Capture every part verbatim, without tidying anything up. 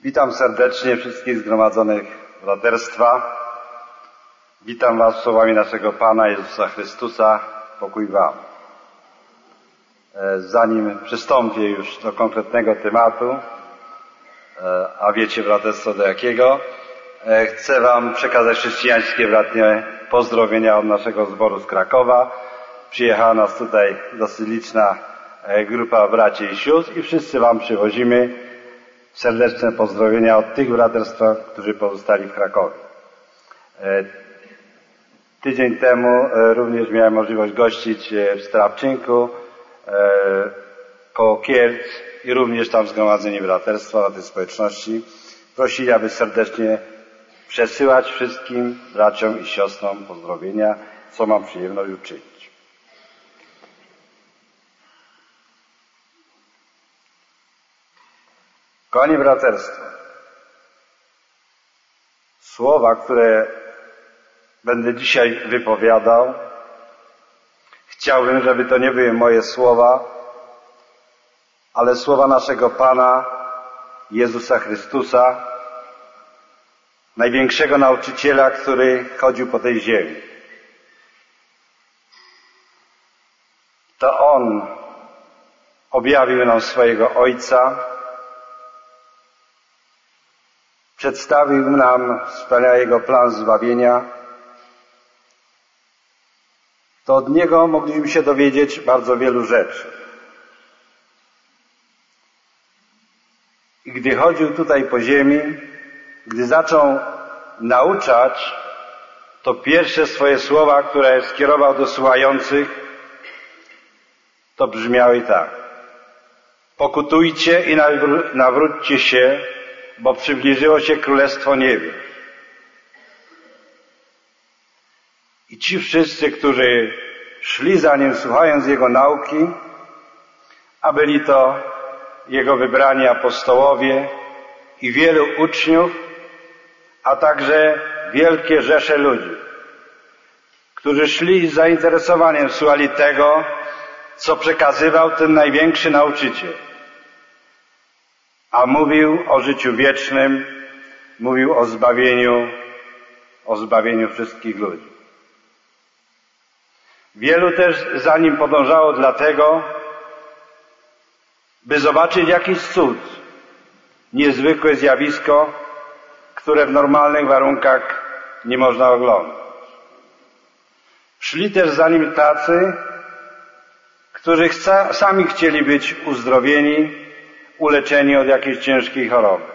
Witam serdecznie wszystkich zgromadzonych braterstwa. Witam Was słowami naszego Pana Jezusa Chrystusa. Pokój Wam. Zanim przystąpię już do konkretnego tematu, a wiecie braterstwo do jakiego, chcę Wam przekazać chrześcijańskie bratnie pozdrowienia od naszego zboru z Krakowa. Przyjechała nas tutaj dosyć liczna grupa braci i sióstr i wszyscy Wam przywozimy serdeczne pozdrowienia od tych braterstw, którzy pozostali w Krakowie. Tydzień temu również miałem możliwość gościć w Strawczynku koło Kielc i również tam zgromadzeni braterstwa na tej społeczności prosili, aby serdecznie przesyłać wszystkim braciom i siostrom pozdrowienia, co mam przyjemność uczynić. Kochani braterstwo, słowa, które będę dzisiaj wypowiadał, chciałbym, żeby to nie były moje słowa, ale słowa naszego Pana Jezusa Chrystusa, największego nauczyciela, który chodził po tej ziemi. To On objawił nam swojego Ojca, przedstawił nam wspaniały Jego plan zbawienia. To od Niego mogliśmy się dowiedzieć bardzo wielu rzeczy. I gdy chodził tutaj po ziemi, gdy zaczął nauczać, to pierwsze swoje słowa, które skierował do słuchających, to brzmiały tak: pokutujcie i nawróćcie się, bo przybliżyło się Królestwo Niebios. I ci wszyscy, którzy szli za Nim, słuchając Jego nauki, a byli to Jego wybrani apostołowie i wielu uczniów, a także wielkie rzesze ludzi, którzy szli z zainteresowaniem, słuchali tego, co przekazywał ten największy nauczyciel. A mówił o życiu wiecznym, mówił o zbawieniu, o zbawieniu wszystkich ludzi. Wielu też za Nim podążało dlatego, by zobaczyć jakiś cud, niezwykłe zjawisko, które w normalnych warunkach nie można oglądać. Szli też za Nim tacy, którzy chca, sami chcieli być uzdrowieni, uleczeni od jakiejś ciężkiej choroby.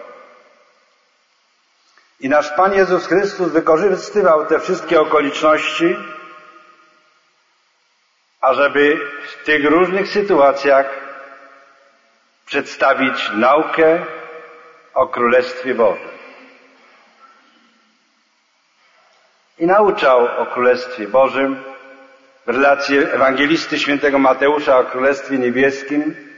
I nasz Pan Jezus Chrystus wykorzystywał te wszystkie okoliczności, ażeby w tych różnych sytuacjach przedstawić naukę o Królestwie Bożym. I nauczał o Królestwie Bożym w relacji ewangelisty świętego Mateusza o Królestwie Niebieskim.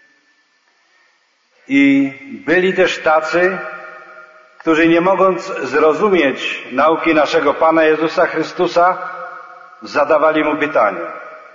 I byli też tacy, którzy nie mogąc zrozumieć nauki naszego Pana Jezusa Chrystusa, zadawali Mu pytania.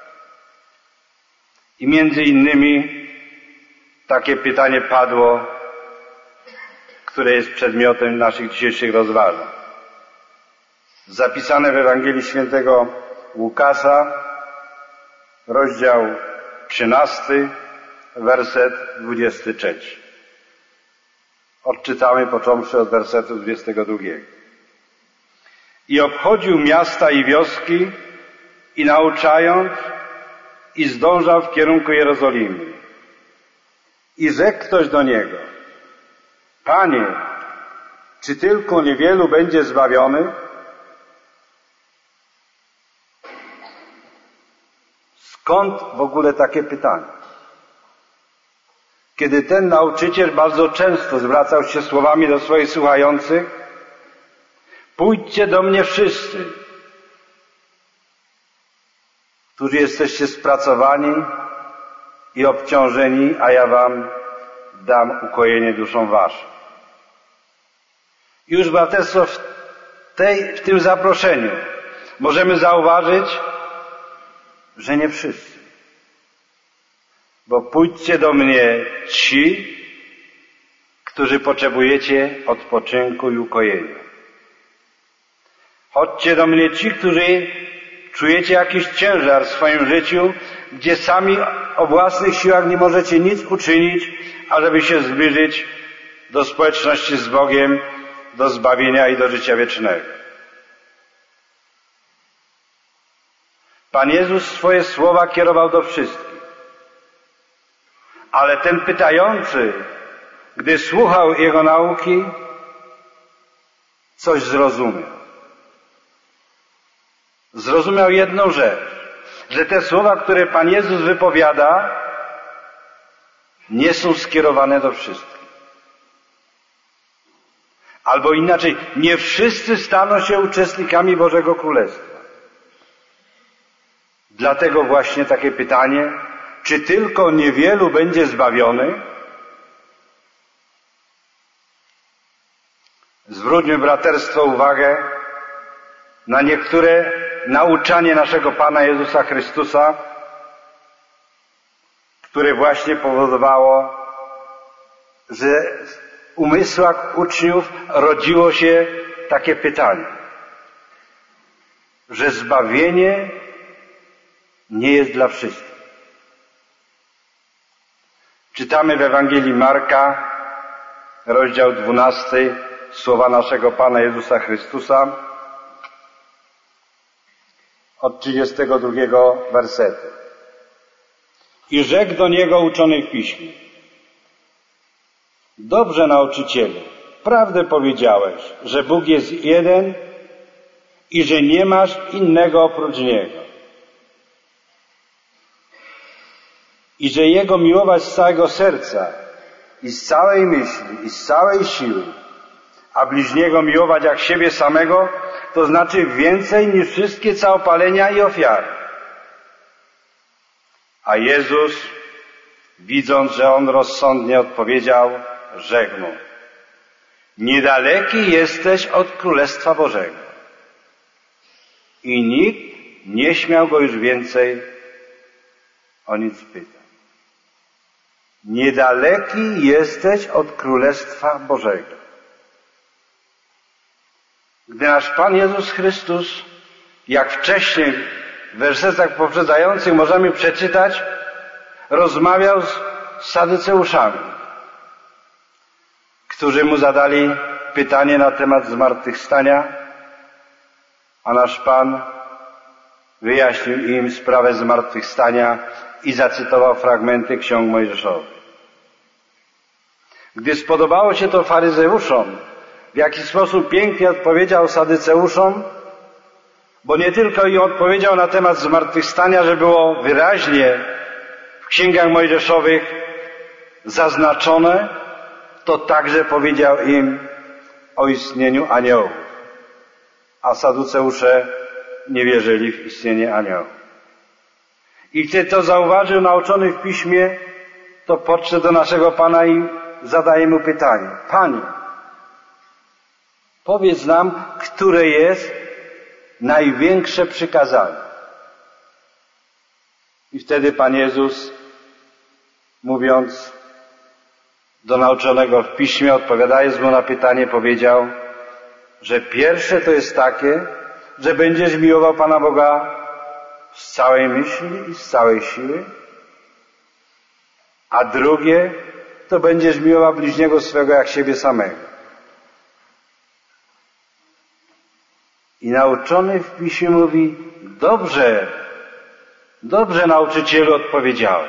I między innymi takie pytanie padło, które jest przedmiotem naszych dzisiejszych rozważań. Zapisane w Ewangelii świętego Łukasza, rozdział trzynasty, werset dwudziesty trzeci. Odczytamy począwszy od wersetu dwudziestego drugiego. I obchodził miasta i wioski i nauczając i zdążał w kierunku Jerozolimy. I rzekł ktoś do Niego: Panie, czy tylko niewielu będzie zbawionych? Skąd w ogóle takie pytanie? Kiedy ten nauczyciel bardzo często zwracał się słowami do swoich słuchających: pójdźcie do mnie wszyscy, którzy jesteście spracowani i obciążeni, a ja wam dam ukojenie duszom waszym. Już braterstwo w, tej, w tym zaproszeniu możemy zauważyć, że nie wszyscy. Bo pójdźcie do mnie ci, którzy potrzebujecie odpoczynku i ukojenia. Chodźcie do mnie ci, którzy czujecie jakiś ciężar w swoim życiu, gdzie sami o własnych siłach nie możecie nic uczynić, ażeby się zbliżyć do społeczności z Bogiem, do zbawienia i do życia wiecznego. Pan Jezus swoje słowa kierował do wszystkich. Ale ten pytający, gdy słuchał Jego nauki, coś zrozumiał. Zrozumiał jedną rzecz, że te słowa, które Pan Jezus wypowiada, nie są skierowane do wszystkich. Albo inaczej, nie wszyscy staną się uczestnikami Bożego Królestwa. Dlatego właśnie takie pytanie, czy tylko niewielu będzie zbawionych? Zwróćmy, braterstwo, uwagę na niektóre nauczanie naszego Pana Jezusa Chrystusa, które właśnie powodowało, że w umysłach uczniów rodziło się takie pytanie, że zbawienie nie jest dla wszystkich. Czytamy w Ewangelii Marka, rozdział dwunasty, słowa naszego Pana Jezusa Chrystusa, od trzydziestego drugiego wersetu. I rzekł do niego uczony w piśmie: dobrze, nauczycielu, prawdę powiedziałeś, że Bóg jest jeden i że nie masz innego oprócz Niego. I że Jego miłować z całego serca i z całej myśli i z całej siły, a bliźniego miłować jak siebie samego, to znaczy więcej niż wszystkie całopalenia i ofiary. A Jezus, widząc, że on rozsądnie odpowiedział, rzekł mu: niedaleki jesteś od Królestwa Bożego. I nikt nie śmiał go już więcej o nic pytać. Niedaleki jesteś od Królestwa Bożego. Gdy nasz Pan Jezus Chrystus, jak wcześniej w wersetach poprzedzających możemy przeczytać, rozmawiał z Saduceuszami, którzy mu zadali pytanie na temat zmartwychwstania, a nasz Pan wyjaśnił im sprawę zmartwychwstania i zacytował fragmenty ksiąg mojżeszowych. Gdy spodobało się to faryzeuszom, w jaki sposób pięknie odpowiedział Saduceuszom, bo nie tylko im odpowiedział na temat zmartwychwstania, że było wyraźnie w księgach mojżeszowych zaznaczone, to także powiedział im o istnieniu aniołów. A Saduceusze nie wierzyli w istnienie aniołów. I gdy to zauważył nauczony w piśmie, to podszedł do naszego Pana i zadaje mu pytanie: Panie, powiedz nam, które jest największe przykazanie. I wtedy Pan Jezus, mówiąc do nauczonego w piśmie, odpowiadając mu na pytanie, powiedział, że pierwsze to jest takie, że będziesz miłował Pana Boga z całej myśli i z całej siły, a drugie to będziesz miłował bliźniego swego jak siebie samego. I nauczony w piśmie mówi: dobrze, dobrze, nauczycielu, odpowiedziałeś.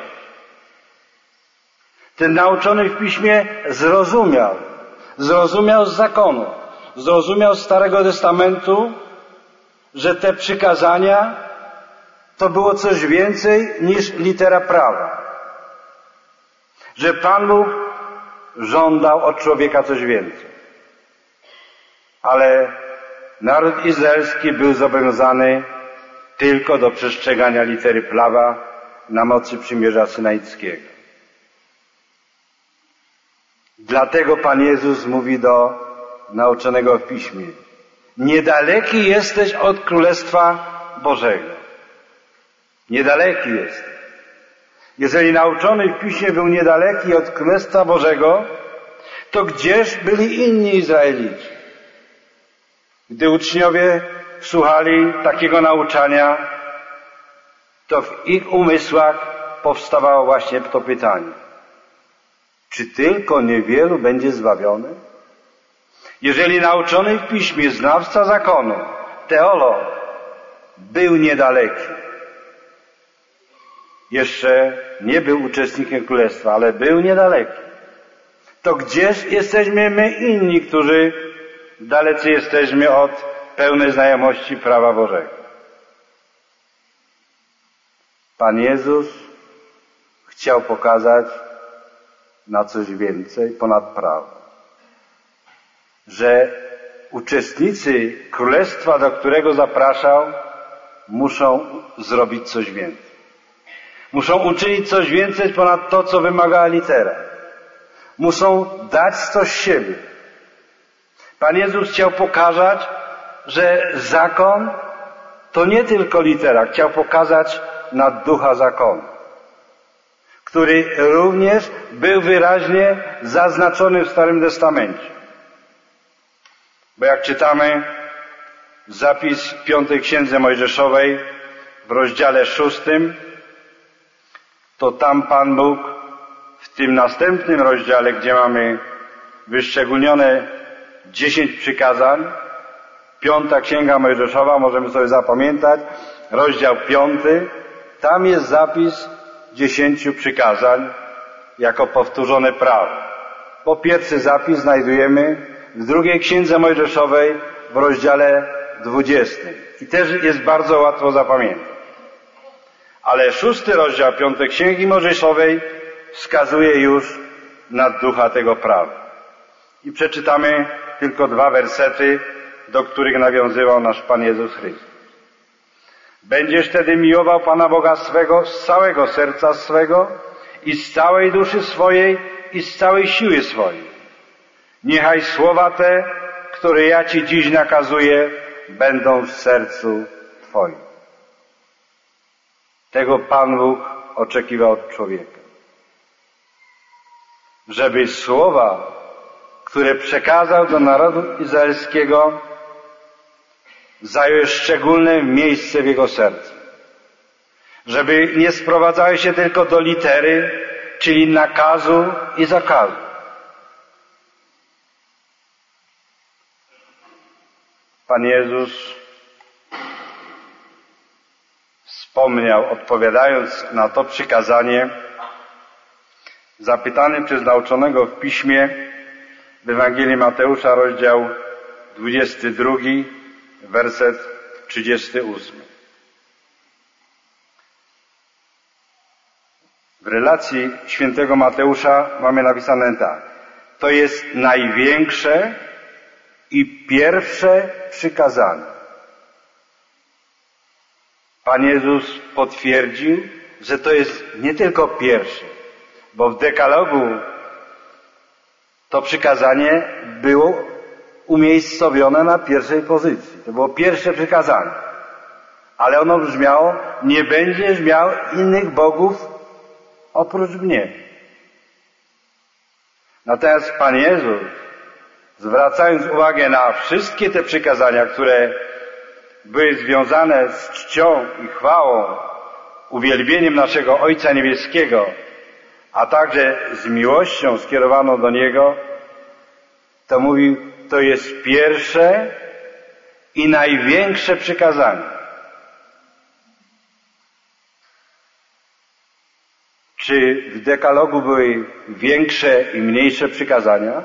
Ten nauczony w piśmie zrozumiał, zrozumiał z zakonu, zrozumiał z Starego Testamentu, że te przykazania to było coś więcej niż litera prawa. Że Pan Bóg żądał od człowieka coś więcej. Ale naród izraelski był zobowiązany tylko do przestrzegania litery prawa na mocy przymierza synaickiego. Dlatego Pan Jezus mówi do nauczonego w piśmie: niedaleki jesteś od Królestwa Bożego. Niedaleki jesteś. Jeżeli nauczony w piśmie był niedaleki od Królestwa Bożego, to gdzież byli inni Izraelici? Gdy uczniowie słuchali takiego nauczania, to w ich umysłach powstawało właśnie to pytanie: czy tylko niewielu będzie zbawionych? Jeżeli nauczony w piśmie znawca zakonu, teolog, był niedaleki, jeszcze nie był uczestnikiem królestwa, ale był niedaleki, to gdzież jesteśmy my inni, którzy dalecy jesteśmy od pełnej znajomości prawa Bożego? Pan Jezus chciał pokazać na coś więcej ponad prawo. Że uczestnicy królestwa, do którego zapraszał, muszą zrobić coś więcej. Muszą uczynić coś więcej ponad to, co wymagała litera. Muszą dać coś z siebie. Pan Jezus chciał pokazać, że zakon to nie tylko litera. Chciał pokazać na ducha zakonu, który również był wyraźnie zaznaczony w Starym Testamencie. Bo jak czytamy zapis w piątej Księdze Mojżeszowej w rozdziale szóstym, to tam Pan Bóg w tym następnym rozdziale, gdzie mamy wyszczególnione dziesięć przykazań, piąta Księga Mojżeszowa, możemy sobie zapamiętać, rozdział piąty, tam jest zapis dziesięciu przykazań jako powtórzone prawo. Po pierwszy zapis znajdujemy w drugiej Księdze Mojżeszowej w rozdziale dwudziestym. I też jest bardzo łatwo zapamiętać. Ale szósty rozdział piątej Księgi Mojżeszowej wskazuje już na ducha tego prawa. I przeczytamy tylko dwa wersety, do których nawiązywał nasz Pan Jezus Chrystus. Będziesz wtedy miłował Pana Boga swego z całego serca swego i z całej duszy swojej i z całej siły swojej. Niechaj słowa te, które ja Ci dziś nakazuję, będą w sercu Twoim. Tego Pan Bóg oczekiwał od człowieka. Żeby słowa, które przekazał do narodu izraelskiego, zajęły szczególne miejsce w jego sercu. Żeby nie sprowadzały się tylko do litery, czyli nakazu i zakazu. Pan Jezus wspomniał, odpowiadając na to przykazanie, zapytany przez nauczonego w piśmie w Ewangelii Mateusza, rozdział dwudziesty drugi, werset trzydziesty ósmy. W relacji świętego Mateusza mamy napisane tak: to jest największe i pierwsze przykazanie. Pan Jezus potwierdził, że to jest nie tylko pierwsze, bo w dekalogu to przykazanie było umiejscowione na pierwszej pozycji. To było pierwsze przykazanie. Ale ono brzmiało: nie będziesz miał innych bogów oprócz mnie. Natomiast Pan Jezus, zwracając uwagę na wszystkie te przykazania, które były związane z czcią i chwałą, uwielbieniem naszego Ojca Niebieskiego, a także z miłością skierowaną do Niego, to mówił: to jest pierwsze i największe przykazanie. Czy w dekalogu były większe i mniejsze przykazania?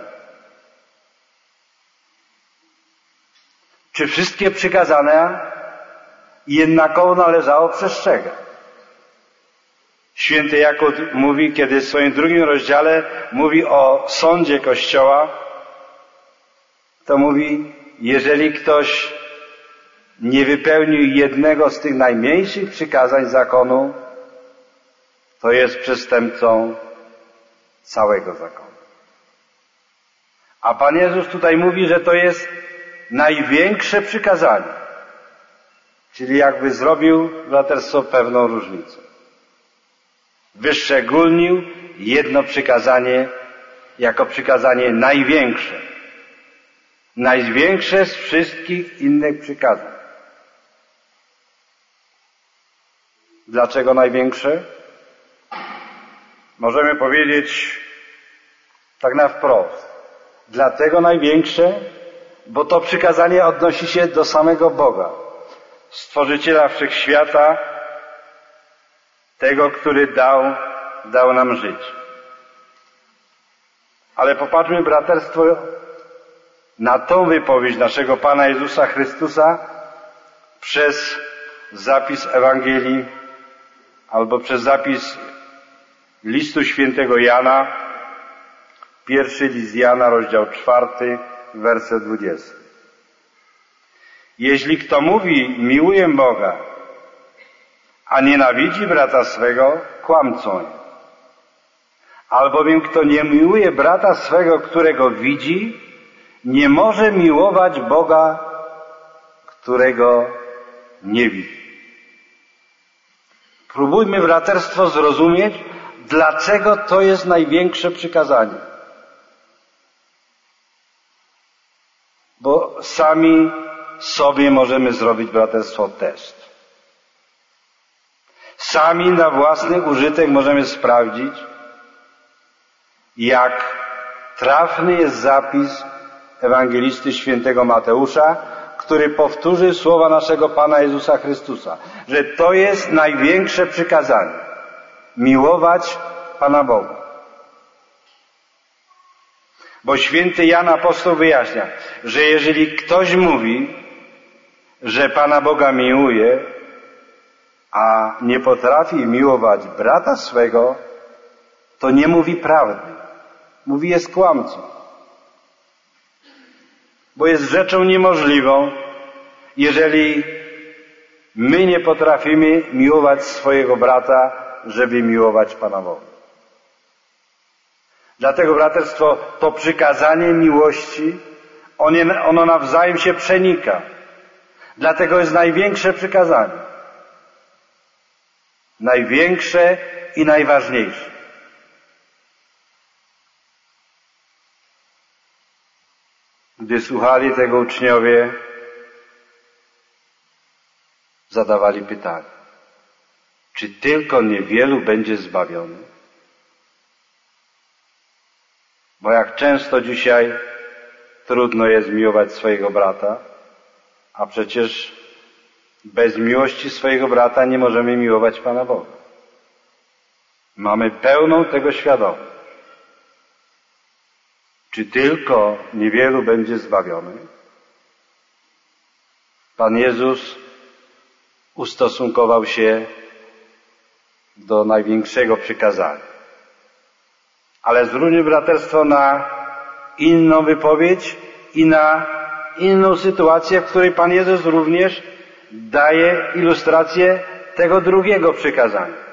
Czy wszystkie przykazania jednakowo należało przestrzegać? Święty Jakub mówi, kiedy w swoim drugim rozdziale mówi o sądzie Kościoła, to mówi: jeżeli ktoś nie wypełnił jednego z tych najmniejszych przykazań zakonu, to jest przestępcą całego zakonu. A Pan Jezus tutaj mówi, że to jest największe przykazanie. Czyli jakby zrobił braterstwo pewną różnicę. Wyszczególnił jedno przykazanie jako przykazanie największe. Największe z wszystkich innych przykazań. Dlaczego największe? Możemy powiedzieć tak na wprost. Dlatego największe, bo to przykazanie odnosi się do samego Boga, Stworzyciela Wszechświata, tego, który dał, dał nam żyć. Ale popatrzmy, braterstwo, na tą wypowiedź naszego Pana Jezusa Chrystusa przez zapis Ewangelii albo przez zapis listu świętego Jana, pierwszy list Jana, rozdział czwarty, werset dwudziesty. Jeśli kto mówi, miłuję Boga, a nienawidzi brata swego, kłamcą jest. Albowiem kto nie miłuje brata swego, którego widzi, nie może miłować Boga, którego nie widzi. Próbujmy, braterstwo, zrozumieć, dlaczego to jest największe przykazanie. Bo sami sobie możemy zrobić, braterstwo, test. Sami na własny użytek możemy sprawdzić, jak trafny jest zapis ewangelisty świętego Mateusza, który powtórzy słowa naszego Pana Jezusa Chrystusa, że to jest największe przykazanie. Miłować Pana Boga. Bo święty Jan Apostoł wyjaśnia, że jeżeli ktoś mówi, że Pana Boga miłuje, a nie potrafi miłować brata swego, to nie mówi prawdy. Mówi, jest kłamcą. Bo jest rzeczą niemożliwą, jeżeli my nie potrafimy miłować swojego brata, żeby miłować Pana Boga. Dlatego, braterstwo, to przykazanie miłości, ono nawzajem się przenika. Dlatego jest największe przykazanie. Największe i najważniejsze. Gdy słuchali tego uczniowie, zadawali pytanie, czy tylko niewielu będzie zbawionych? Bo jak często dzisiaj trudno jest miłować swojego brata, a przecież bez miłości swojego brata nie możemy miłować Pana Boga. Mamy pełną tego świadomość. Czy tylko niewielu będzie zbawionych? Pan Jezus ustosunkował się do największego przykazania. Ale zwróćmy, braterstwo, na inną wypowiedź i na inną sytuację, w której Pan Jezus również daje ilustrację tego drugiego przykazania.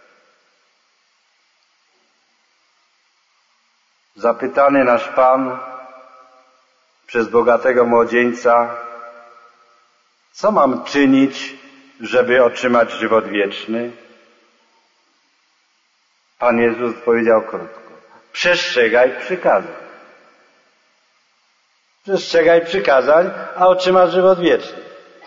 Zapytany nasz Pan przez bogatego młodzieńca, co mam czynić, żeby otrzymać żywot wieczny? Pan Jezus powiedział krótko: przestrzegaj przykazań. Przestrzegaj przykazań, a otrzymasz żywot wieczny.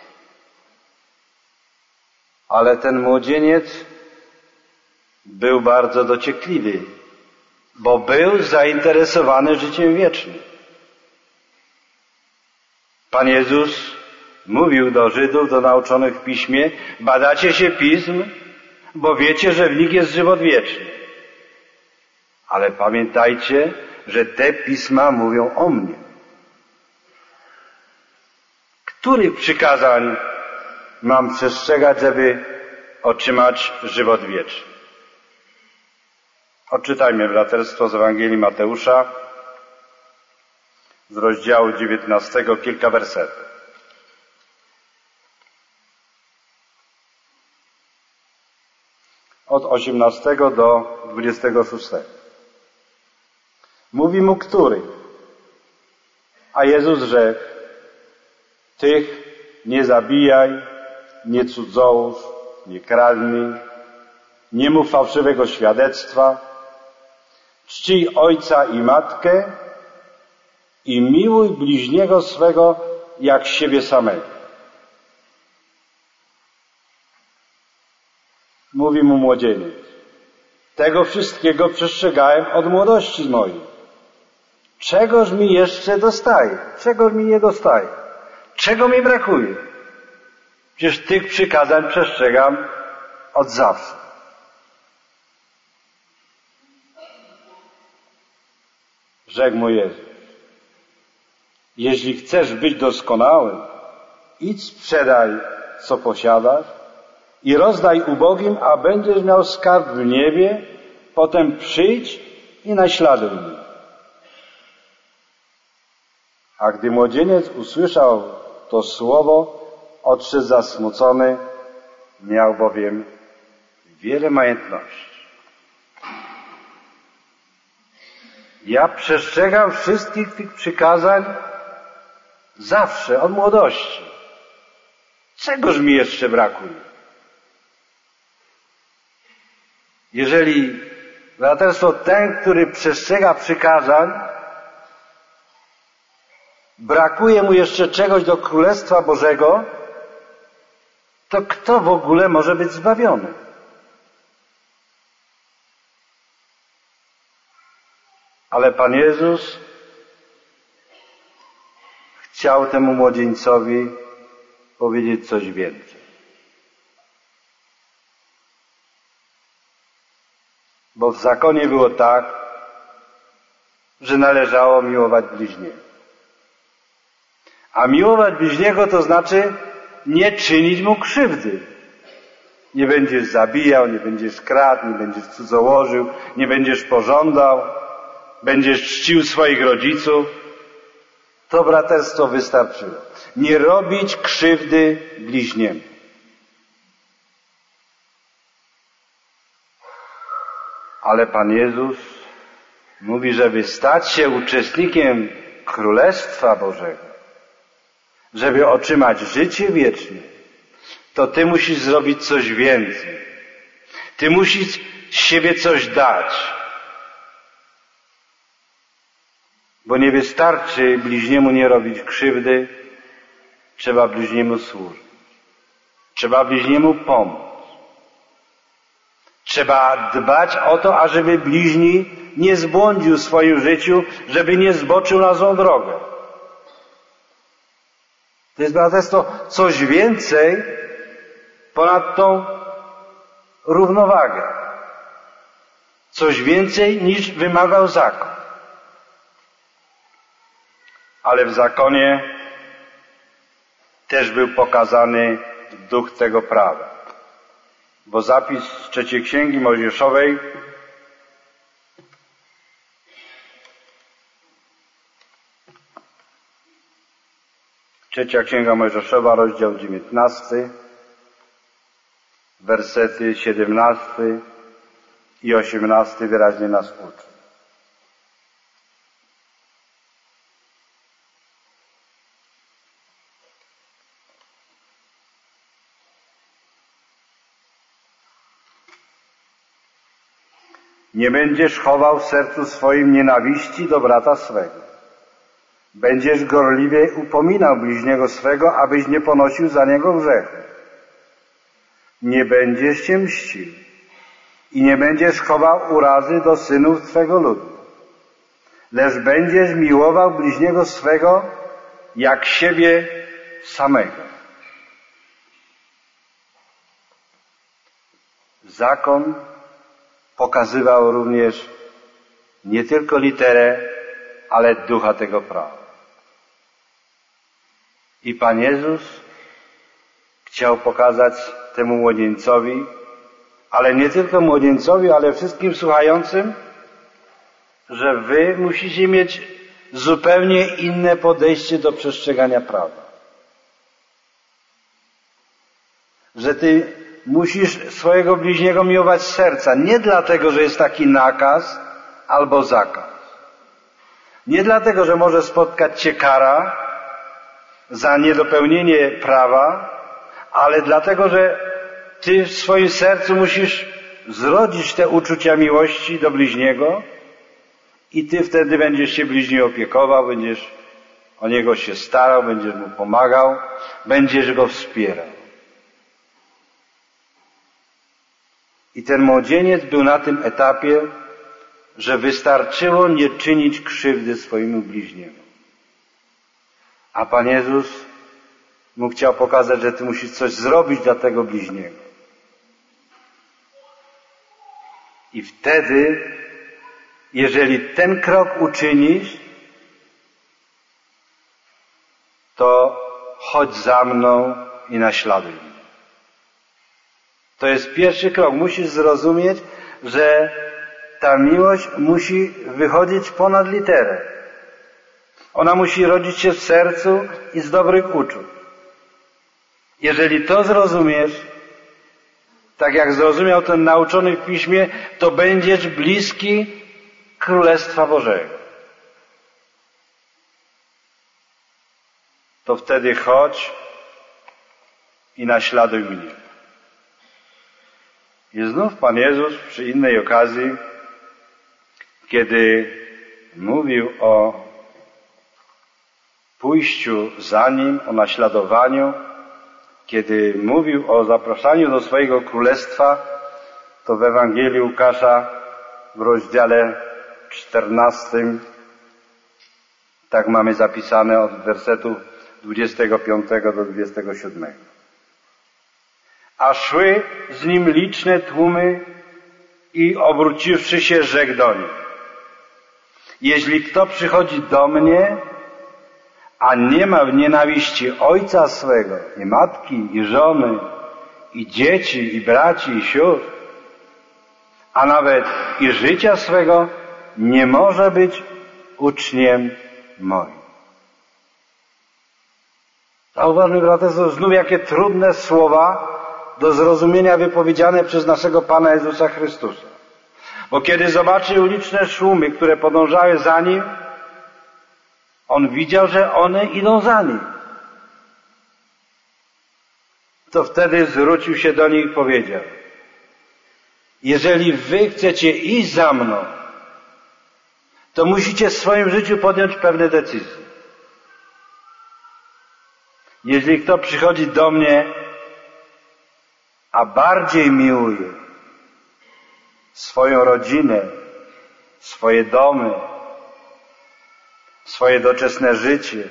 Ale ten młodzieniec był bardzo dociekliwy, bo był zainteresowany życiem wiecznym. Pan Jezus mówił do Żydów, do nauczonych w Piśmie: badacie się Pism, bo wiecie, że w nich jest żywot wieczny. Ale pamiętajcie, że te Pisma mówią o mnie. Których przykazań mam przestrzegać, żeby otrzymać żywot wieczny? Odczytajmy, braterstwo, z Ewangelii Mateusza, z rozdziału dziewiętnastego, kilka wersetów. Od osiemnastego do dwudziestego szóstego. Mówi mu który? A Jezus rzekł: tych nie zabijaj, nie cudzołóż, nie kradnij, nie mów fałszywego świadectwa, czcij ojca i matkę i miłuj bliźniego swego jak siebie samego. Mówi mu młodzieniec. Tego wszystkiego przestrzegałem od młodości mojej. Czegoż mi jeszcze dostaje? Czego mi nie dostaje? Czego mi brakuje? Przecież tych przykazań przestrzegam od zawsze. Rzekł mu Jezus. Jeśli chcesz być doskonałym, idź sprzedaj, co posiadasz i rozdaj ubogim, a będziesz miał skarb w niebie, potem przyjdź i naśladuj mnie. A gdy młodzieniec usłyszał to słowo, odszedł zasmucony, miał bowiem wiele majątności. Ja przestrzegam wszystkich tych przykazań zawsze, od młodości. Czegoż mi jeszcze brakuje? Jeżeli braterstwo ten, który przestrzega przykazań, brakuje mu jeszcze czegoś do Królestwa Bożego, to kto w ogóle może być zbawiony? Ale Pan Jezus chciał temu młodzieńcowi powiedzieć coś więcej. Bo w zakonie było tak, że należało miłować bliźniego. A miłować bliźniego to znaczy nie czynić mu krzywdy. Nie będziesz zabijał, nie będziesz kradł, nie będziesz cudzołożył, nie będziesz pożądał, będziesz czcił swoich rodziców. To braterstwo wystarczyło. Nie robić krzywdy bliźniemu. Ale Pan Jezus mówi, żeby stać się uczestnikiem Królestwa Bożego, żeby otrzymać życie wieczne, to Ty musisz zrobić coś więcej. Ty musisz z siebie coś dać. Bo nie wystarczy bliźniemu nie robić krzywdy, trzeba bliźniemu służyć. Trzeba bliźniemu pomóc. Trzeba dbać o to, ażeby bliźni nie zbłądził w swoim życiu, żeby nie zboczył na złą drogę. To jest braterstwo coś więcej ponad tą równowagę. Coś więcej niż wymagał zakon. Ale w zakonie też był pokazany duch tego prawa. Bo zapis z trzeciej Księgi Mojżeszowej Trzecia Księga Mojżeszowa, rozdział dziewiętnasty, wersety siedemnasty i osiemnasty wyraźnie nas uczy. Nie będziesz chował w sercu swoim nienawiści do brata swego. Będziesz gorliwie upominał bliźniego swego, abyś nie ponosił za niego grzechu. Nie będziesz się mścił i nie będziesz chował urazy do synów twego ludu. Lecz będziesz miłował bliźniego swego jak siebie samego. Zakon pokazywał również nie tylko literę, ale ducha tego prawa. I Pan Jezus chciał pokazać temu młodzieńcowi, ale nie tylko młodzieńcowi, ale wszystkim słuchającym, że wy musicie mieć zupełnie inne podejście do przestrzegania prawa. Że ty musisz swojego bliźniego miłować z serca. Nie dlatego, że jest taki nakaz albo zakaz. Nie dlatego, że może spotkać cię kara za niedopełnienie prawa, ale dlatego, że ty w swoim sercu musisz zrodzić te uczucia miłości do bliźniego I ty wtedy będziesz się bliźnie opiekował, będziesz o niego się starał, będziesz mu pomagał, będziesz go wspierał. I ten młodzieniec był na tym etapie, że wystarczyło nie czynić krzywdy swojemu bliźniemu. A Pan Jezus mu chciał pokazać, że ty musisz coś zrobić dla tego bliźniego. I wtedy, jeżeli ten krok uczynisz, to chodź za mną i naśladuj mnie. To jest pierwszy krok. Musisz zrozumieć, że ta miłość musi wychodzić ponad literę. Ona musi rodzić się w sercu i z dobrych uczuć. Jeżeli to zrozumiesz, tak jak zrozumiał ten nauczony w Piśmie, to będziesz bliski Królestwa Bożego. To wtedy chodź i naśladuj mnie. I znów Pan Jezus przy innej okazji, kiedy mówił o pójściu za Nim, o naśladowaniu, kiedy mówił o zapraszaniu do swojego królestwa, to w Ewangelii Łukasza w rozdziale czternastym, tak mamy zapisane od wersetu dwudziestego piątego do dwudziestego siódmego. A szły z Nim liczne tłumy i obróciwszy się, rzekł do nich: jeśli kto przychodzi do mnie, a nie ma w nienawiści ojca swego, i matki, i żony, i dzieci, i braci, i sióstr, a nawet i życia swego, nie może być uczniem moim. Zauważmy, bracia, znów jakie trudne słowa do zrozumienia wypowiedziane przez naszego Pana Jezusa Chrystusa. Bo kiedy zobaczył liczne szłumy, które podążały za Nim, On widział, że one idą za Nim. To wtedy zwrócił się do nich i powiedział: jeżeli wy chcecie iść za mną, to musicie w swoim życiu podjąć pewne decyzje. Jeżeli kto przychodzi do mnie, a bardziej miłuje swoją rodzinę, swoje domy, swoje doczesne życie,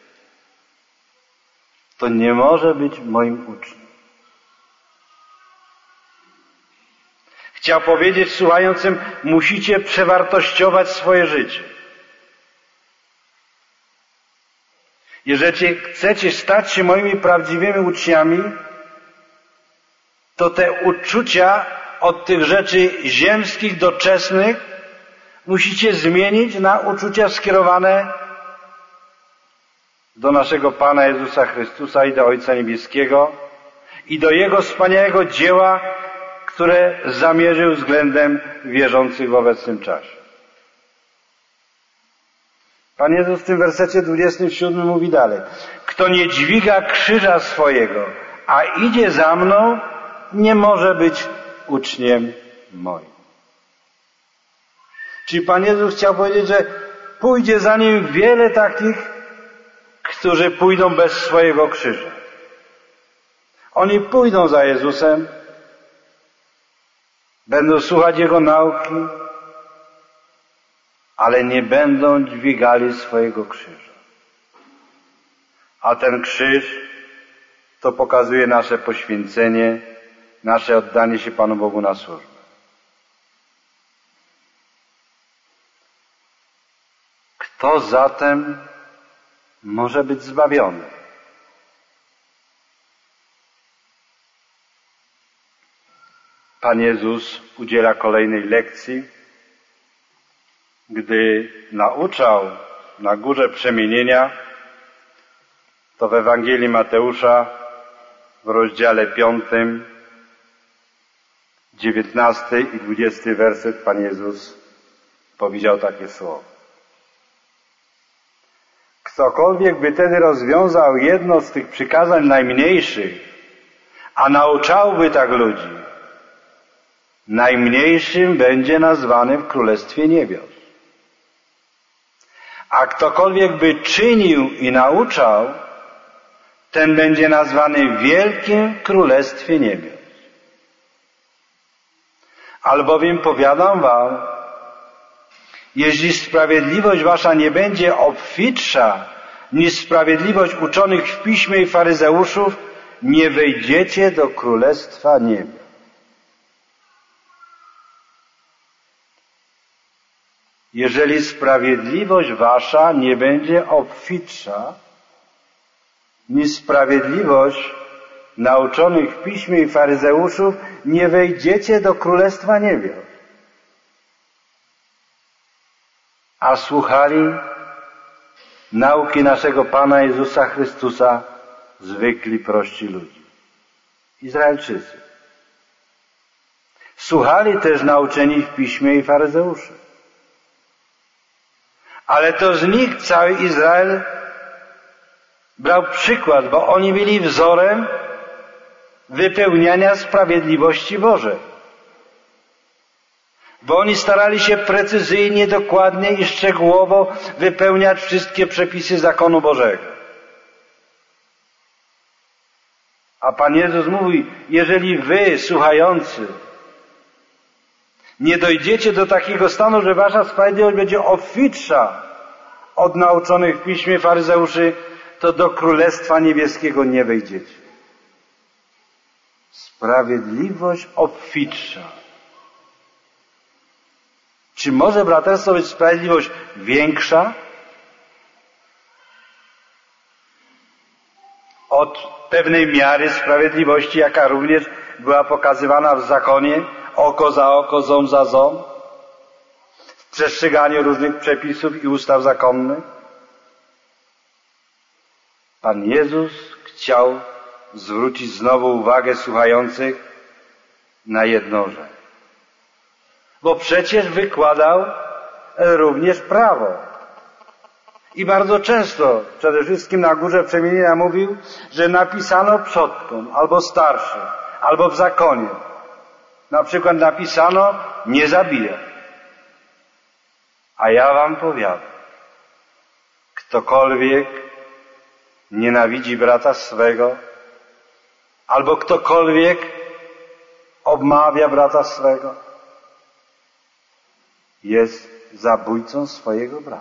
to nie może być moim uczniem. Chciał powiedzieć słuchającym: musicie przewartościować swoje życie. Jeżeli chcecie stać się moimi prawdziwymi uczniami, to te uczucia od tych rzeczy ziemskich, doczesnych musicie zmienić na uczucia skierowane do naszego Pana Jezusa Chrystusa i do Ojca Niebieskiego i do Jego wspaniałego dzieła, które zamierzył względem wierzących w obecnym czasie. Pan Jezus w tym wersecie dwudziestym siódmym mówi dalej: kto nie dźwiga krzyża swojego, a idzie za mną, nie może być uczniem moim. Czyli Pan Jezus chciał powiedzieć, że pójdzie za Nim wiele takich, którzy pójdą bez swojego krzyża. Oni pójdą za Jezusem, będą słuchać Jego nauki, ale nie będą dźwigali swojego krzyża. A ten krzyż to pokazuje nasze poświęcenie, nasze oddanie się Panu Bogu na służbę. Kto zatem może być zbawiony? Pan Jezus udziela kolejnej lekcji, gdy nauczał na górze przemienienia, to w Ewangelii Mateusza w rozdziale piątym, dziewiętnasty i dwudziesty werset Pan Jezus powiedział takie słowa: ktokolwiek by tedy rozwiązał jedno z tych przykazań najmniejszych, a nauczałby tak ludzi, najmniejszym będzie nazwany w Królestwie Niebios. A ktokolwiek by czynił i nauczał, ten będzie nazwany wielkim w Królestwie Niebios. Albowiem powiadam wam, jeśli sprawiedliwość wasza nie będzie obfitsza niż sprawiedliwość uczonych w piśmie i faryzeuszów, nie wejdziecie do Królestwa Niebios. Jeżeli sprawiedliwość wasza nie będzie obfitsza niż sprawiedliwość nauczonych w piśmie i faryzeuszów, nie wejdziecie do Królestwa Niebios. A słuchali nauki naszego Pana Jezusa Chrystusa zwykli prości ludzie, Izraelczycy. Słuchali też nauczeni w piśmie i faryzeuszy. Ale to z nich cały Izrael brał przykład, bo oni byli wzorem wypełniania sprawiedliwości Bożej. Bo oni starali się precyzyjnie, dokładnie i szczegółowo wypełniać wszystkie przepisy zakonu Bożego. A Pan Jezus mówi, jeżeli wy, słuchający, nie dojdziecie do takiego stanu, że wasza sprawiedliwość będzie obfitsza od nauczonych w piśmie faryzeuszy, to do Królestwa Niebieskiego nie wejdziecie. Sprawiedliwość obfitsza. Czy może, braterstwo, być sprawiedliwość większa od pewnej miary sprawiedliwości, jaka również była pokazywana w zakonie, oko za oko, ząb za ząb, w przestrzeganiu różnych przepisów i ustaw zakonnych? Pan Jezus chciał zwrócić znowu uwagę słuchających na jedną rzecz. Bo przecież wykładał również prawo. I bardzo często, przede wszystkim na Górze Przemienienia, mówił, że napisano przodkom, albo starszym, albo w zakonie. Na przykład napisano, nie zabijaj. A ja wam powiadam, ktokolwiek nienawidzi brata swego, albo ktokolwiek obmawia brata swego, jest zabójcą swojego brata.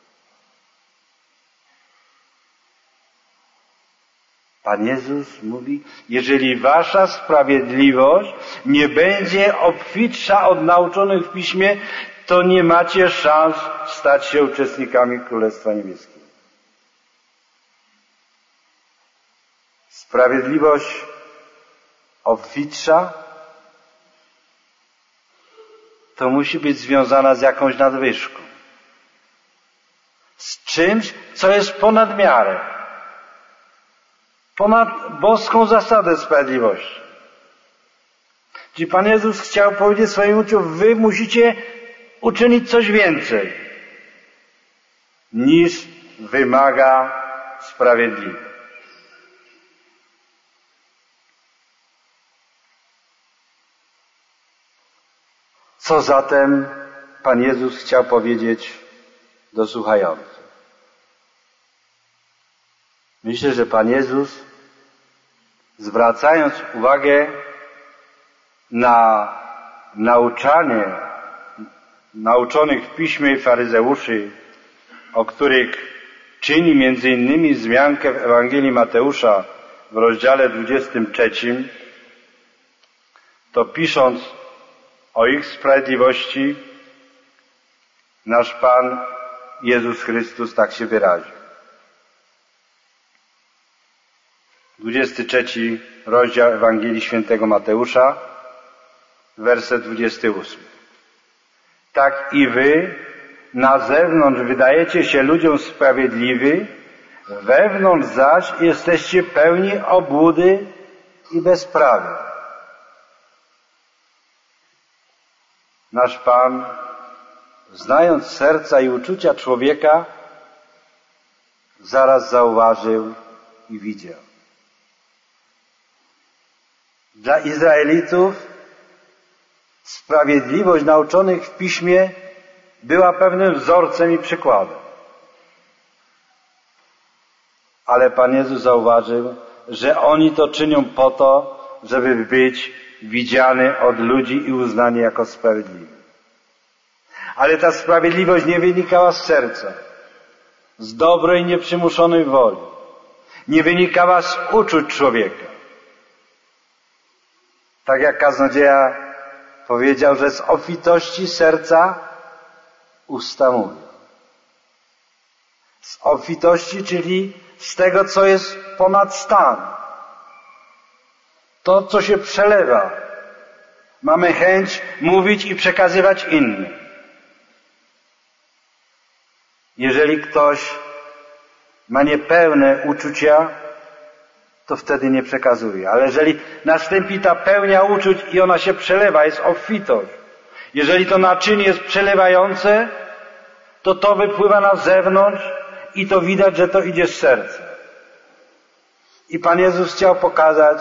Pan Jezus mówi, jeżeli wasza sprawiedliwość nie będzie obfitsza od nauczonych w Piśmie, to nie macie szans stać się uczestnikami Królestwa Niebieskiego. Sprawiedliwość obfitsza to musi być związana z jakąś nadwyżką. Z czymś, co jest ponad miarę. Ponad boską zasadę sprawiedliwości. Czyli Pan Jezus chciał powiedzieć swoim uczniom, wy musicie uczynić coś więcej, niż wymaga sprawiedliwość. Co zatem Pan Jezus chciał powiedzieć do słuchających? Myślę, że Pan Jezus, zwracając uwagę na nauczanie nauczonych w Piśmie faryzeuszy, o których czyni między innymi wzmiankę w Ewangelii Mateusza w rozdziale dwudziestym trzecim, to pisząc o ich sprawiedliwości, nasz Pan Jezus Chrystus tak się wyraził. dwudziesty trzeci rozdział Ewangelii Świętego Mateusza, werset dwudziesty ósmy. Tak i wy na zewnątrz wydajecie się ludziom sprawiedliwi, wewnątrz zaś jesteście pełni obłudy i bezprawia. Nasz Pan, znając serca i uczucia człowieka, zaraz zauważył i widział. Dla Izraelitów sprawiedliwość nauczonych w Piśmie była pewnym wzorcem i przykładem. ale Pan Jezus zauważył, że oni to czynią po to, żeby być widziany od ludzi i uznany jako sprawiedliwy. Ale ta sprawiedliwość nie wynikała z serca, z dobrej, nieprzymuszonej woli. Nie wynikała z uczuć człowieka. Tak jak kaznodzieja powiedział, że z obfitości serca usta mówią. Z obfitości, czyli z tego, co jest ponad stan. To, co się przelewa. Mamy chęć mówić i przekazywać innym. Jeżeli ktoś ma niepełne uczucia, to wtedy nie przekazuje. Ale jeżeli nastąpi ta pełnia uczuć i ona się przelewa, jest obfitość. Jeżeli to naczynie jest przelewające, to to wypływa na zewnątrz i to widać, że to idzie z serca. I Pan Jezus chciał pokazać,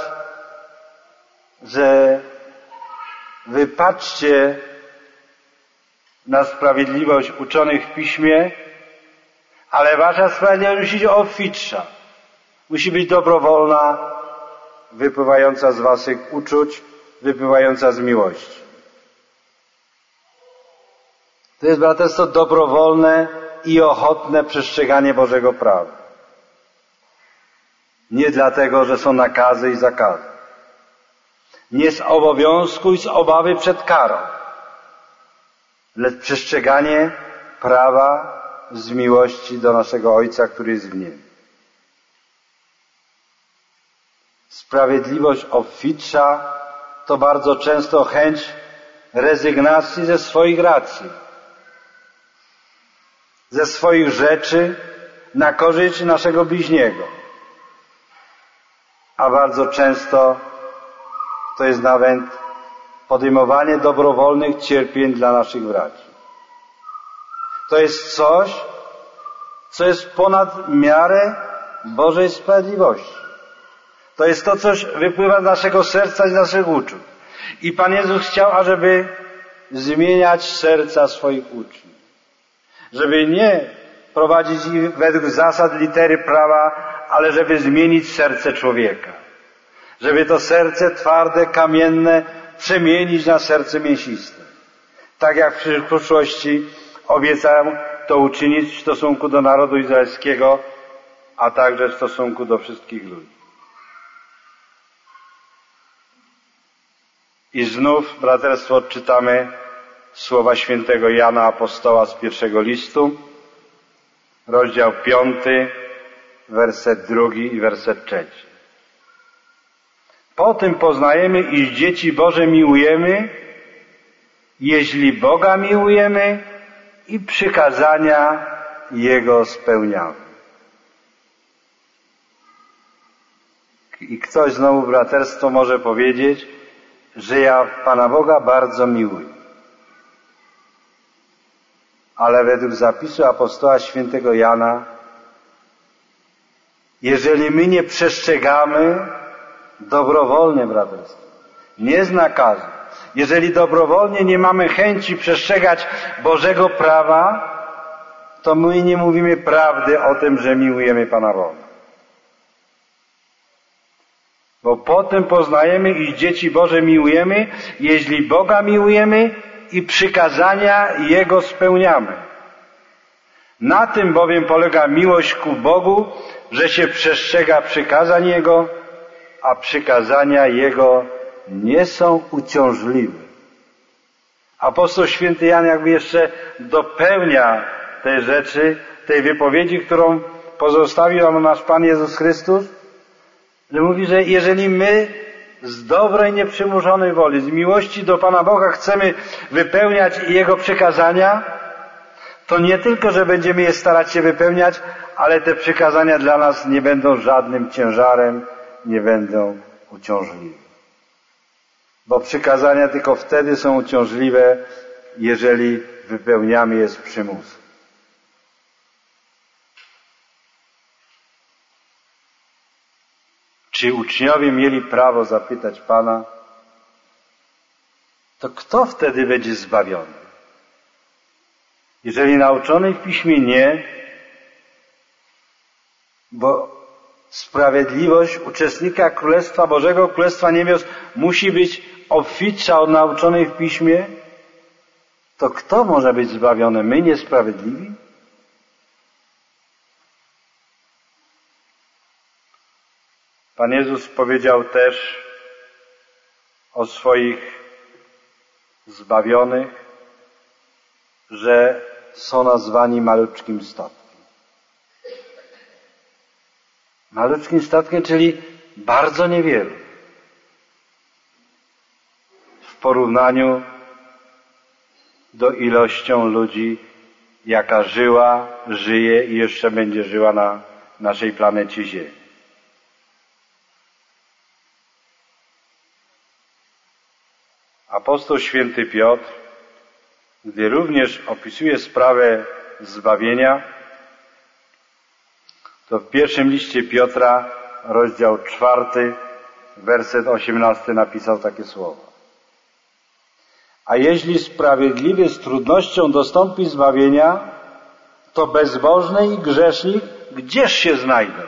że wy patrzcie na sprawiedliwość uczonych w Piśmie, ale wasza sprawiedliwość musi być obfitsza. Musi być dobrowolna, wypływająca z waszych uczuć, wypływająca z miłości. To jest braterstwo dobrowolne i ochotne przestrzeganie Bożego prawa. Nie dlatego, że są nakazy i zakazy. Nie z obowiązku i z obawy przed karą, lecz przestrzeganie prawa z miłości do naszego Ojca, który jest w niebie. Sprawiedliwość obfitsza to bardzo często chęć rezygnacji ze swoich racji, ze swoich rzeczy na korzyść naszego bliźniego. A bardzo często to jest nawet podejmowanie dobrowolnych cierpień dla naszych braci. To jest coś, co jest ponad miarę Bożej sprawiedliwości. To jest to, co wypływa z naszego serca i z naszych uczuć. I Pan Jezus chciał, ażeby zmieniać serca swoich uczniów. Żeby nie prowadzić ich według zasad litery prawa, ale żeby zmienić serce człowieka. Żeby to serce twarde, kamienne przemienić na serce mięsiste. Tak jak w przyszłości obiecał to uczynić w stosunku do narodu izraelskiego, a także w stosunku do wszystkich ludzi. I znów, braterstwo, odczytamy słowa świętego Jana Apostoła z pierwszego listu, rozdział piąty, werset drugi i werset trzeci. Po tym poznajemy, iż dzieci Boże miłujemy, jeśli Boga miłujemy i przykazania Jego spełniamy. I ktoś znowu, braterstwo, może powiedzieć, że ja Pana Boga bardzo miłuję. Ale według zapisu apostoła świętego Jana, jeżeli my nie przestrzegamy dobrowolnie, braterstwo, nie z nakazu, jeżeli dobrowolnie nie mamy chęci przestrzegać Bożego prawa, to my nie mówimy prawdy o tym, że miłujemy Pana Boga. Bo potem poznajemy, iż dzieci Boże miłujemy, jeśli Boga miłujemy i przykazania Jego spełniamy. Na tym bowiem polega miłość ku Bogu, że się przestrzega przykazań Jego, a przykazania Jego nie są uciążliwe. Apostoł święty Jan jakby jeszcze dopełnia tej rzeczy, tej wypowiedzi, którą pozostawił nam nasz Pan Jezus Chrystus, że mówi, że jeżeli my z dobrej, nieprzymuszonej woli, z miłości do Pana Boga chcemy wypełniać Jego przykazania, to nie tylko, że będziemy je starać się wypełniać, ale te przykazania dla nas nie będą żadnym ciężarem, nie będą uciążliwe. Bo przykazania tylko wtedy są uciążliwe, jeżeli wypełniamy je z przymusu. Czy uczniowie mieli prawo zapytać Pana, to kto wtedy będzie zbawiony? Jeżeli nauczony w Piśmie nie, bo sprawiedliwość uczestnika Królestwa Bożego, Królestwa Niebios musi być obfitsza od nauczonej w Piśmie, to kto może być zbawiony? My niesprawiedliwi? Pan Jezus powiedział też o swoich zbawionych, że są nazwani maluczkim statkiem. Maluczkim statkiem, czyli bardzo niewielu w porównaniu do ilością ludzi, jaka żyła, żyje i jeszcze będzie żyła na naszej planecie Ziemi. Apostoł święty Piotr, gdy również opisuje sprawę zbawienia, to w pierwszym liście Piotra, rozdział czwarty, werset osiemnasty napisał takie słowa. A jeśli sprawiedliwy z trudnością dostąpi zbawienia, to bezbożny i grzesznik gdzież się znajdą?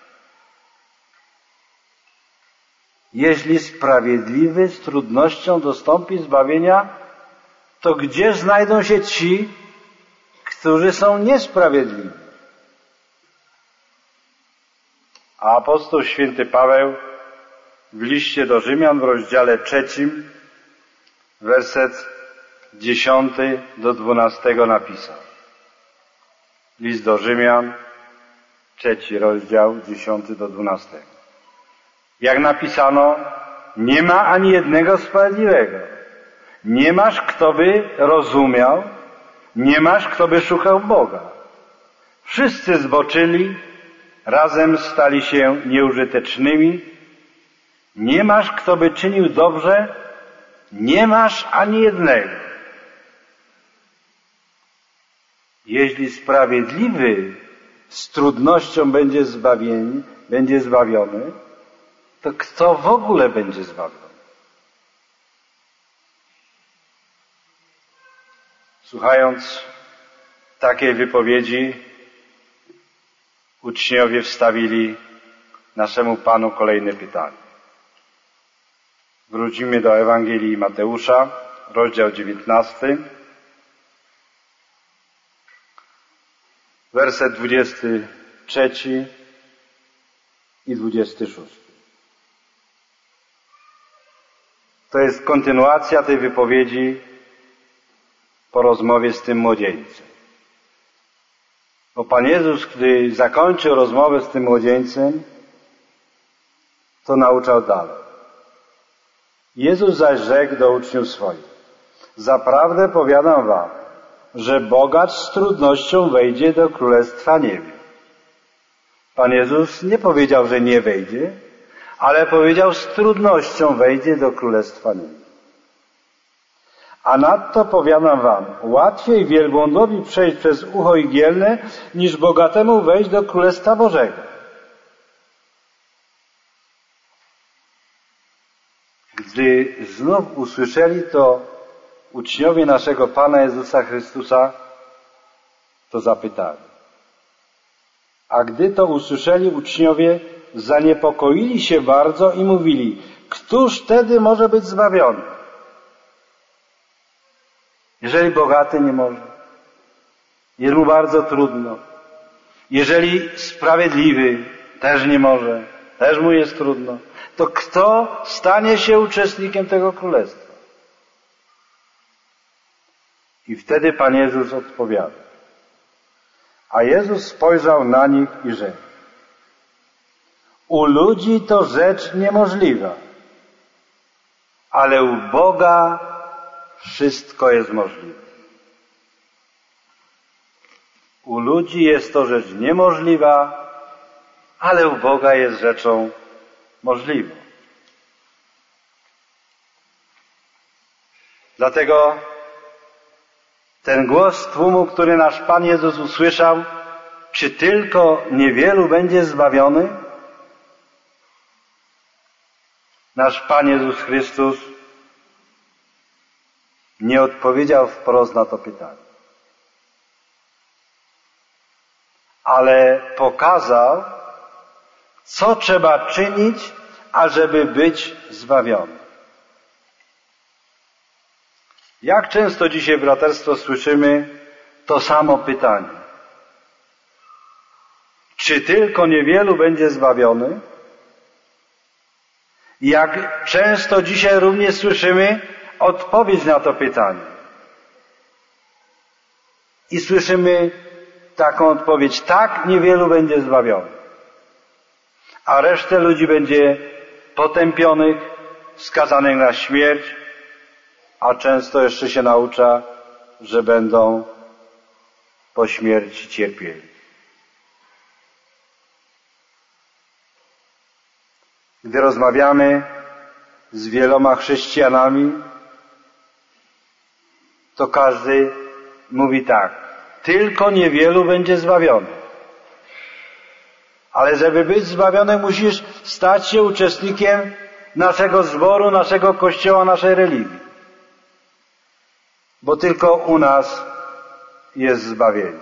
Jeśli sprawiedliwy z trudnością dostąpi zbawienia, to gdzież znajdą się ci, którzy są niesprawiedliwi? A apostoł święty Paweł w liście do Rzymian w rozdziale trzecim, werset dziesiąty do dwunastego napisał. List do Rzymian, trzeci rozdział, dziesiąty do dwunastego. Jak napisano, nie ma ani jednego sprawiedliwego. Nie masz, kto by rozumiał, nie masz, kto by szukał Boga. Wszyscy zboczyli, razem stali się nieużytecznymi. Nie masz, kto by czynił dobrze, nie masz ani jednego. Jeśli sprawiedliwy z trudnością będzie zbawieni, będzie zbawiony, to kto w ogóle będzie zbawiony? Słuchając takiej wypowiedzi, uczniowie wstawili naszemu Panu kolejne pytanie. Wrócimy do Ewangelii Mateusza, rozdział dziewiętnasty, werset dwudziesty trzeci i dwudziesty szósty. To jest kontynuacja tej wypowiedzi po rozmowie z tym młodzieńcem. Bo Pan Jezus, gdy zakończył rozmowę z tym młodzieńcem, to nauczał dalej. Jezus zaś rzekł do uczniów swoich: zaprawdę powiadam wam, że bogacz z trudnością wejdzie do Królestwa Niebios. Pan Jezus nie powiedział, że nie wejdzie, ale powiedział, z trudnością wejdzie do Królestwa Niebios. A nadto powiadam wam, łatwiej wielbłądowi przejść przez ucho igielne, niż bogatemu wejść do Królestwa Bożego. Gdy znów usłyszeli to uczniowie naszego Pana Jezusa Chrystusa, to zapytali. A gdy to usłyszeli uczniowie, zaniepokoili się bardzo i mówili, któż wtedy może być zbawiony? Jeżeli bogaty nie może, jest mu bardzo trudno. Jeżeli sprawiedliwy też nie może, też mu jest trudno, to kto stanie się uczestnikiem tego królestwa? I wtedy Pan Jezus odpowiada. A Jezus spojrzał na nich i rzekł: u ludzi to rzecz niemożliwa, ale u Boga wszystko jest możliwe. U ludzi jest to rzecz niemożliwa, ale u Boga jest rzeczą możliwą. Dlatego ten głos tłumu, który nasz Pan Jezus usłyszał, czy tylko niewielu będzie zbawiony? Nasz Pan Jezus Chrystus nie odpowiedział wprost na to pytanie. Ale pokazał, Co trzeba czynić, ażeby być zbawiony? Jak często dzisiaj, braterstwo, słyszymy to samo pytanie. Czy tylko niewielu będzie zbawiony? Jak często dzisiaj również słyszymy odpowiedź na to pytanie. I słyszymy taką odpowiedź: tak, niewielu będzie zbawionych, a resztę ludzi będzie potępionych, skazanych na śmierć, a często jeszcze się naucza, że będą po śmierci cierpieli. Gdy rozmawiamy z wieloma chrześcijanami, to każdy mówi tak: tylko niewielu będzie zbawionych. Ale żeby być zbawiony, musisz stać się uczestnikiem naszego zboru, naszego kościoła, naszej religii. Bo tylko u nas jest zbawienie.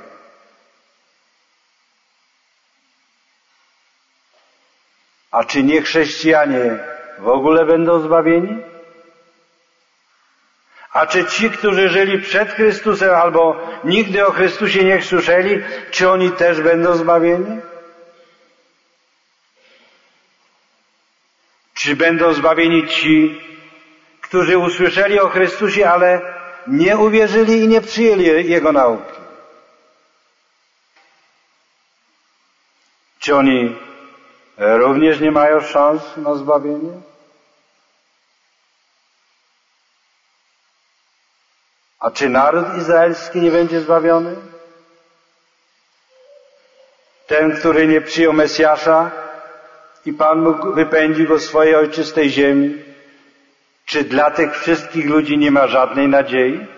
A czy nie chrześcijanie w ogóle będą zbawieni? A czy ci, którzy żyli przed Chrystusem albo nigdy o Chrystusie nie słyszeli, czy oni też będą zbawieni? Czy będą zbawieni ci, którzy usłyszeli o Chrystusie, ale nie uwierzyli i nie przyjęli Jego nauki? Czy oni również nie mają szans na zbawienie? A czy naród izraelski nie będzie zbawiony? Ten, który nie przyjął Mesjasza i Pan mógł wypędził go z swojej ojczystej ziemi, czy dla tych wszystkich ludzi nie ma żadnej nadziei?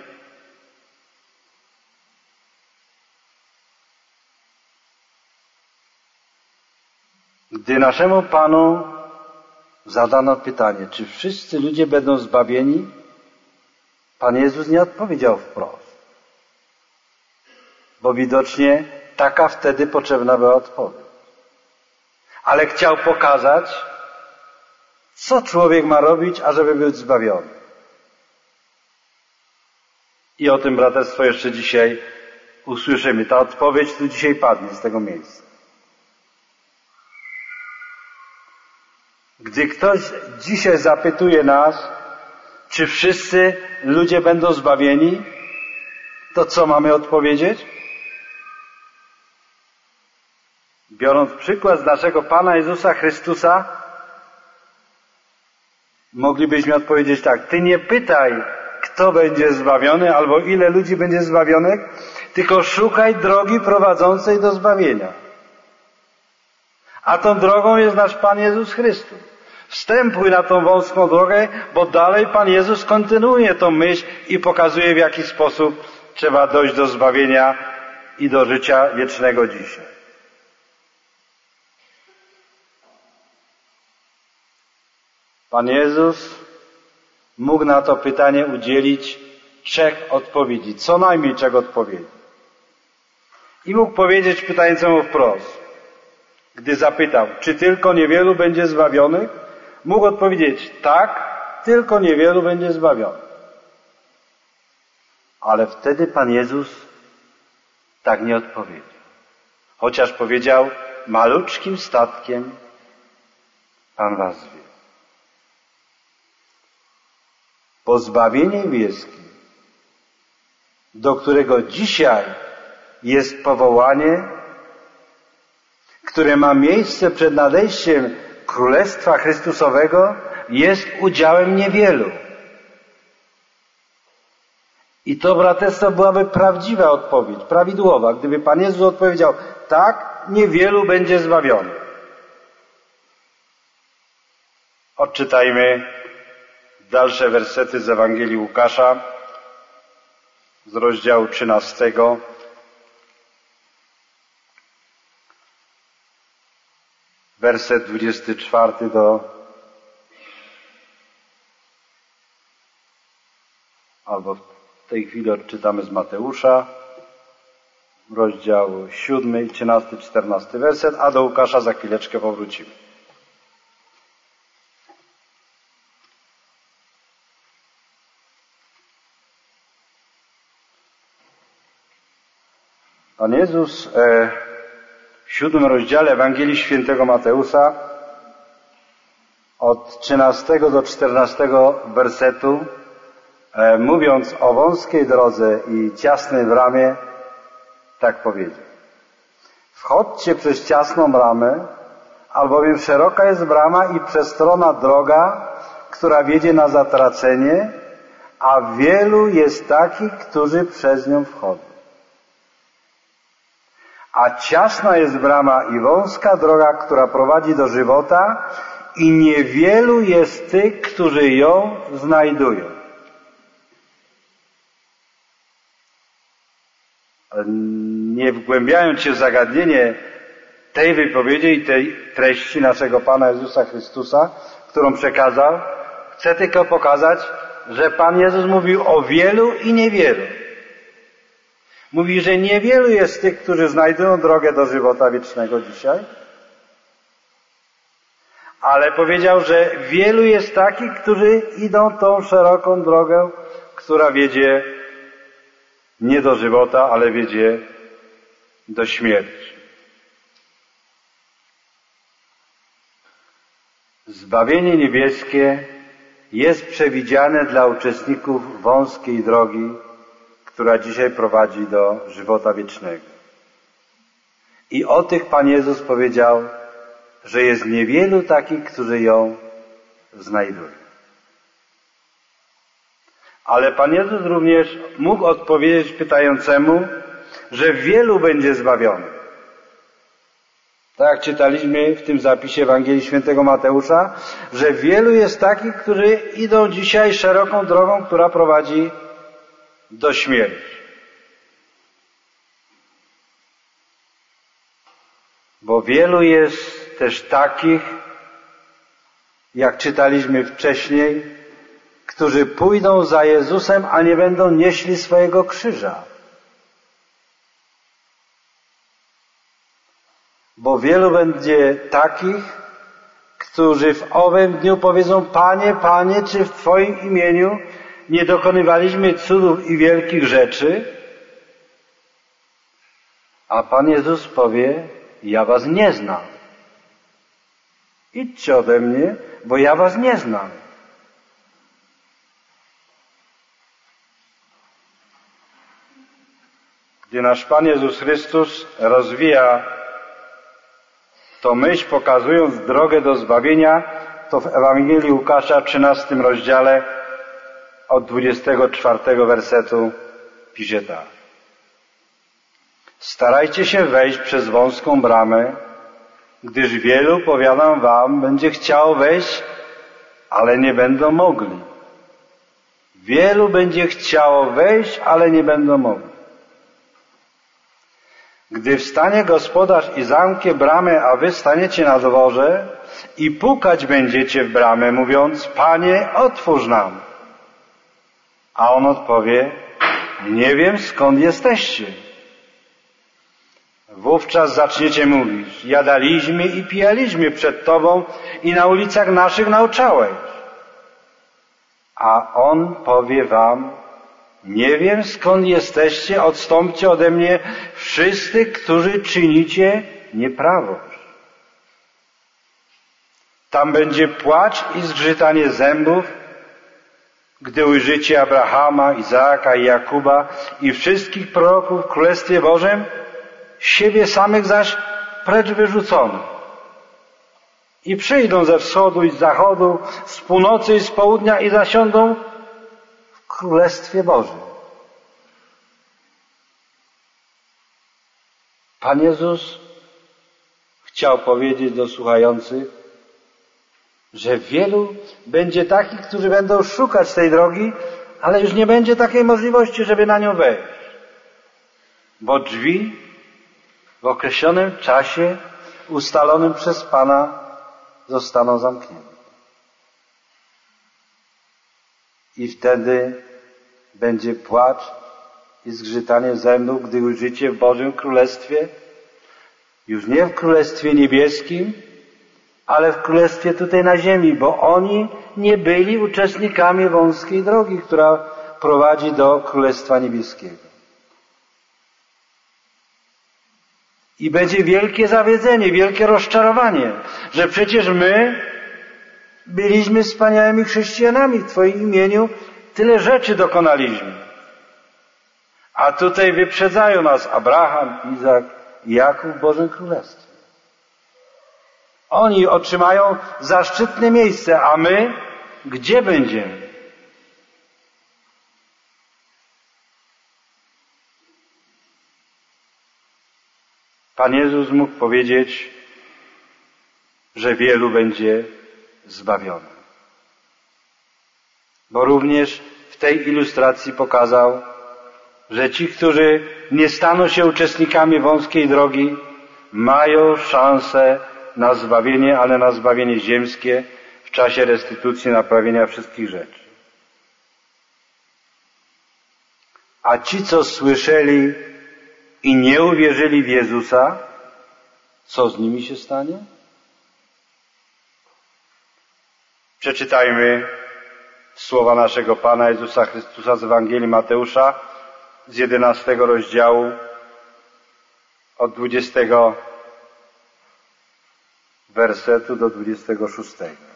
Gdy naszemu Panu zadano pytanie, czy wszyscy ludzie będą zbawieni, Pan Jezus nie odpowiedział wprost, bo widocznie taka wtedy potrzebna była odpowiedź. Ale chciał pokazać, co człowiek ma robić, ażeby być zbawiony. I o tym, braterstwo, jeszcze dzisiaj usłyszymy. Ta odpowiedź tu dzisiaj padnie z tego miejsca. Gdy ktoś dzisiaj zapytuje nas, czy wszyscy ludzie będą zbawieni, to co mamy odpowiedzieć? Biorąc przykład z naszego Pana Jezusa Chrystusa, moglibyśmy odpowiedzieć tak: Ty nie pytaj, kto będzie zbawiony albo ile ludzi będzie zbawionych, tylko szukaj drogi prowadzącej do zbawienia. A tą drogą jest nasz Pan Jezus Chrystus. Wstępuj na tą wąską drogę, bo dalej Pan Jezus kontynuuje tą myśl i pokazuje, w jaki sposób trzeba dojść do zbawienia i do życia wiecznego dzisiaj. Pan Jezus mógł na to pytanie udzielić trzech odpowiedzi, co najmniej trzech odpowiedzi. I mógł powiedzieć pytającemu wprost, gdy zapytał, czy tylko niewielu będzie zbawionych, mógł odpowiedzieć, tak, tylko niewielu będzie zbawionych. Ale wtedy Pan Jezus tak nie odpowiedział. Chociaż powiedział, maluczkim statkiem Pan was wie. Bo zbawienie niebieskie, do którego dzisiaj jest powołanie, które ma miejsce przed nadejściem Królestwa Chrystusowego, jest udziałem niewielu. I to, braterstwo, byłaby prawdziwa odpowiedź, prawidłowa, gdyby Pan Jezus odpowiedział, tak, niewielu będzie zbawionych. Odczytajmy dalsze wersety z Ewangelii Łukasza, z rozdziału trzynastego. Werset dwudziesty czwarty do albo w tej chwili odczytamy z Mateusza, rozdział siódmy i trzynasty, czternasty werset, a do Łukasza za chwileczkę powrócimy. Pan Jezus e, w siódmym rozdziale Ewangelii Świętego Mateusza od trzynastego do czternastego wersetu, e, mówiąc o wąskiej drodze i ciasnej bramie, tak powiedział: wchodźcie przez ciasną bramę, albowiem szeroka jest brama i przestronna droga, która wiedzie na zatracenie, a wielu jest takich, którzy przez nią wchodzą. A ciasna jest brama i wąska droga, która prowadzi do żywota, i niewielu jest tych, którzy ją znajdują. Nie wgłębiając się w zagadnienie tej wypowiedzi i tej treści naszego Pana Jezusa Chrystusa, którą przekazał, chcę tylko pokazać, że Pan Jezus mówił o wielu i niewielu. Mówi, że niewielu jest tych, którzy znajdują drogę do żywota wiecznego dzisiaj, ale powiedział, że wielu jest takich, którzy idą tą szeroką drogę, która wiedzie nie do żywota, ale wiedzie do śmierci. Zbawienie niebieskie jest przewidziane dla uczestników wąskiej drogi, która dzisiaj prowadzi do żywota wiecznego. I o tych Pan Jezus powiedział, że jest niewielu takich, którzy ją znajdują. Ale Pan Jezus również mógł odpowiedzieć pytającemu, że wielu będzie zbawionych. Tak jak czytaliśmy w tym zapisie Ewangelii Świętego Mateusza, że wielu jest takich, którzy idą dzisiaj szeroką drogą, która prowadzi do śmierci. Bo wielu jest też takich, jak czytaliśmy wcześniej, którzy pójdą za Jezusem, a nie będą nieśli swojego krzyża. Bo wielu będzie takich, którzy w owym dniu powiedzą: Panie, Panie, czy w Twoim imieniu nie dokonywaliśmy cudów i wielkich rzeczy? A Pan Jezus powie: ja was nie znam. Idźcie ode mnie, bo ja was nie znam. Gdy nasz Pan Jezus Chrystus rozwija tą myśl, pokazując drogę do zbawienia, to w Ewangelii Łukasza w trzynastym rozdziale od dwudziestego czwartego wersetu pisze tak: starajcie się wejść przez wąską bramę, gdyż wielu, powiadam wam, będzie chciało wejść, ale nie będą mogli. Wielu będzie chciało wejść, ale nie będą mogli. Gdy wstanie gospodarz i zamknie bramę, a wy staniecie na dworze i pukać będziecie w bramę, mówiąc: Panie, otwórz nam. A on odpowie: nie wiem, skąd jesteście. Wówczas zaczniecie mówić: jadaliśmy i pijaliśmy przed Tobą i na ulicach naszych nauczałeś. A on powie wam: nie wiem, skąd jesteście, odstąpcie ode mnie wszyscy, którzy czynicie nieprawość. Tam będzie płacz i zgrzytanie zębów, gdy ujrzycie Abrahama, Izaaka i Jakuba i wszystkich proroków w Królestwie Bożym, siebie samych zaś precz wyrzuconych. I przyjdą ze wschodu i z zachodu, z północy i z południa i zasiądą w Królestwie Bożym. Pan Jezus chciał powiedzieć do słuchających, że wielu będzie takich, którzy będą szukać tej drogi, ale już nie będzie takiej możliwości, żeby na nią wejść. Bo drzwi w określonym czasie ustalonym przez Pana zostaną zamknięte. I wtedy będzie płacz i zgrzytanie zębów, gdy ujrzycie w Bożym Królestwie, już nie w Królestwie Niebieskim, ale w Królestwie tutaj na ziemi, bo oni nie byli uczestnikami wąskiej drogi, która prowadzi do Królestwa Niebieskiego. I będzie wielkie zawiedzenie, wielkie rozczarowanie, że przecież my byliśmy wspaniałymi chrześcijanami, w Twoim imieniu tyle rzeczy dokonaliśmy. A tutaj wyprzedzają nas Abraham, Izak i Jakub w Bożym Królestwie. Oni otrzymają zaszczytne miejsce, a my gdzie będziemy? Pan Jezus mógł powiedzieć, że wielu będzie zbawionych. Bo również w tej ilustracji pokazał, że ci, którzy nie staną się uczestnikami wąskiej drogi, mają szansę na zbawienie, ale na zbawienie ziemskie w czasie restytucji, naprawienia wszystkich rzeczy. A ci, co słyszeli i nie uwierzyli w Jezusa, co z nimi się stanie? Przeczytajmy słowa naszego Pana Jezusa Chrystusa z Ewangelii Mateusza z jedenastego rozdziału od dwudziestego wersetu do dwudziestego szóstego.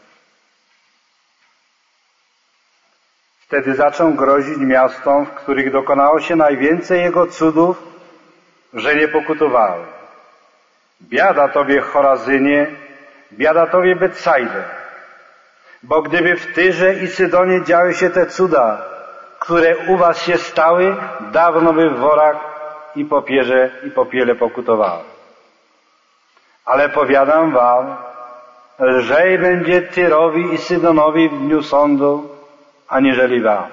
Wtedy zaczął grozić miastom, w których dokonało się najwięcej Jego cudów, że nie pokutowały. Biada Tobie, Chorazynie, biada Tobie, Betsajde, bo gdyby w Tyrze i Sydonie działy się te cuda, które u was się stały, dawno by w worach i popierze i popiele pokutowały. Ale powiadam wam, lżej będzie Tyrowi i Sydonowi w dniu sądu, aniżeli wam.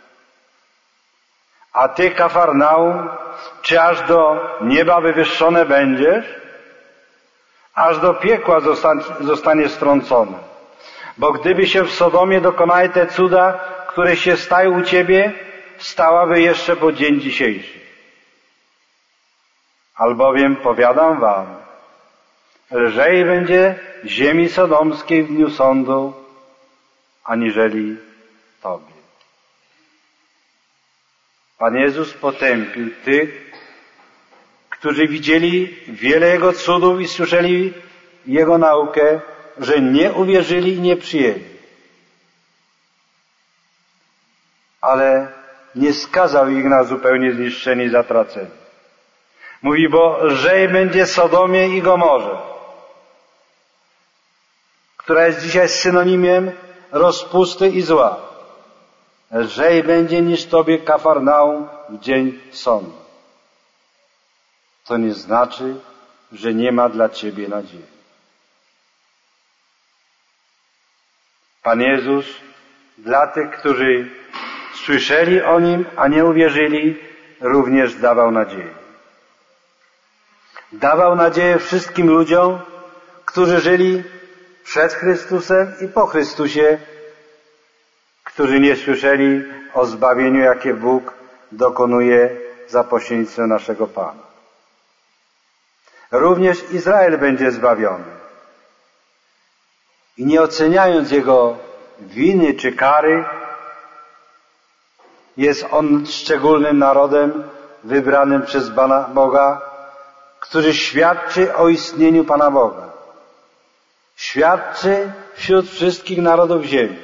A ty, Kafarnaum, czy aż do nieba wywyższone będziesz? Aż do piekła zostanie strącony. Bo gdyby się w Sodomie dokonały te cuda, które się stały u ciebie, stałaby jeszcze po dzień dzisiejszy. Albowiem powiadam wam, lżej będzie ziemi sodomskiej w dniu sądu, aniżeli tobie. Pan Jezus potępił tych, którzy widzieli wiele Jego cudów i słyszeli Jego naukę, że nie uwierzyli i nie przyjęli. Ale nie skazał ich na zupełnie zniszczenie i zatracenie. Mówi, bo lżej będzie Sodomie i Gomorze, która jest dzisiaj synonimem rozpusty i zła. Lżej będzie niż tobie, Kafarnaum, w dzień sądu. To nie znaczy, że nie ma dla ciebie nadziei. Pan Jezus dla tych, którzy słyszeli o Nim, a nie uwierzyli, również dawał nadzieję. Dawał nadzieję wszystkim ludziom, którzy żyli przed Chrystusem i po Chrystusie, którzy nie słyszeli o zbawieniu, jakie Bóg dokonuje za pośrednictwem naszego Pana. Również Izrael będzie zbawiony. I nie oceniając jego winy czy kary, jest on szczególnym narodem wybranym przez Pana Boga, który świadczy o istnieniu Pana Boga. Świadczy wśród wszystkich narodów ziemi.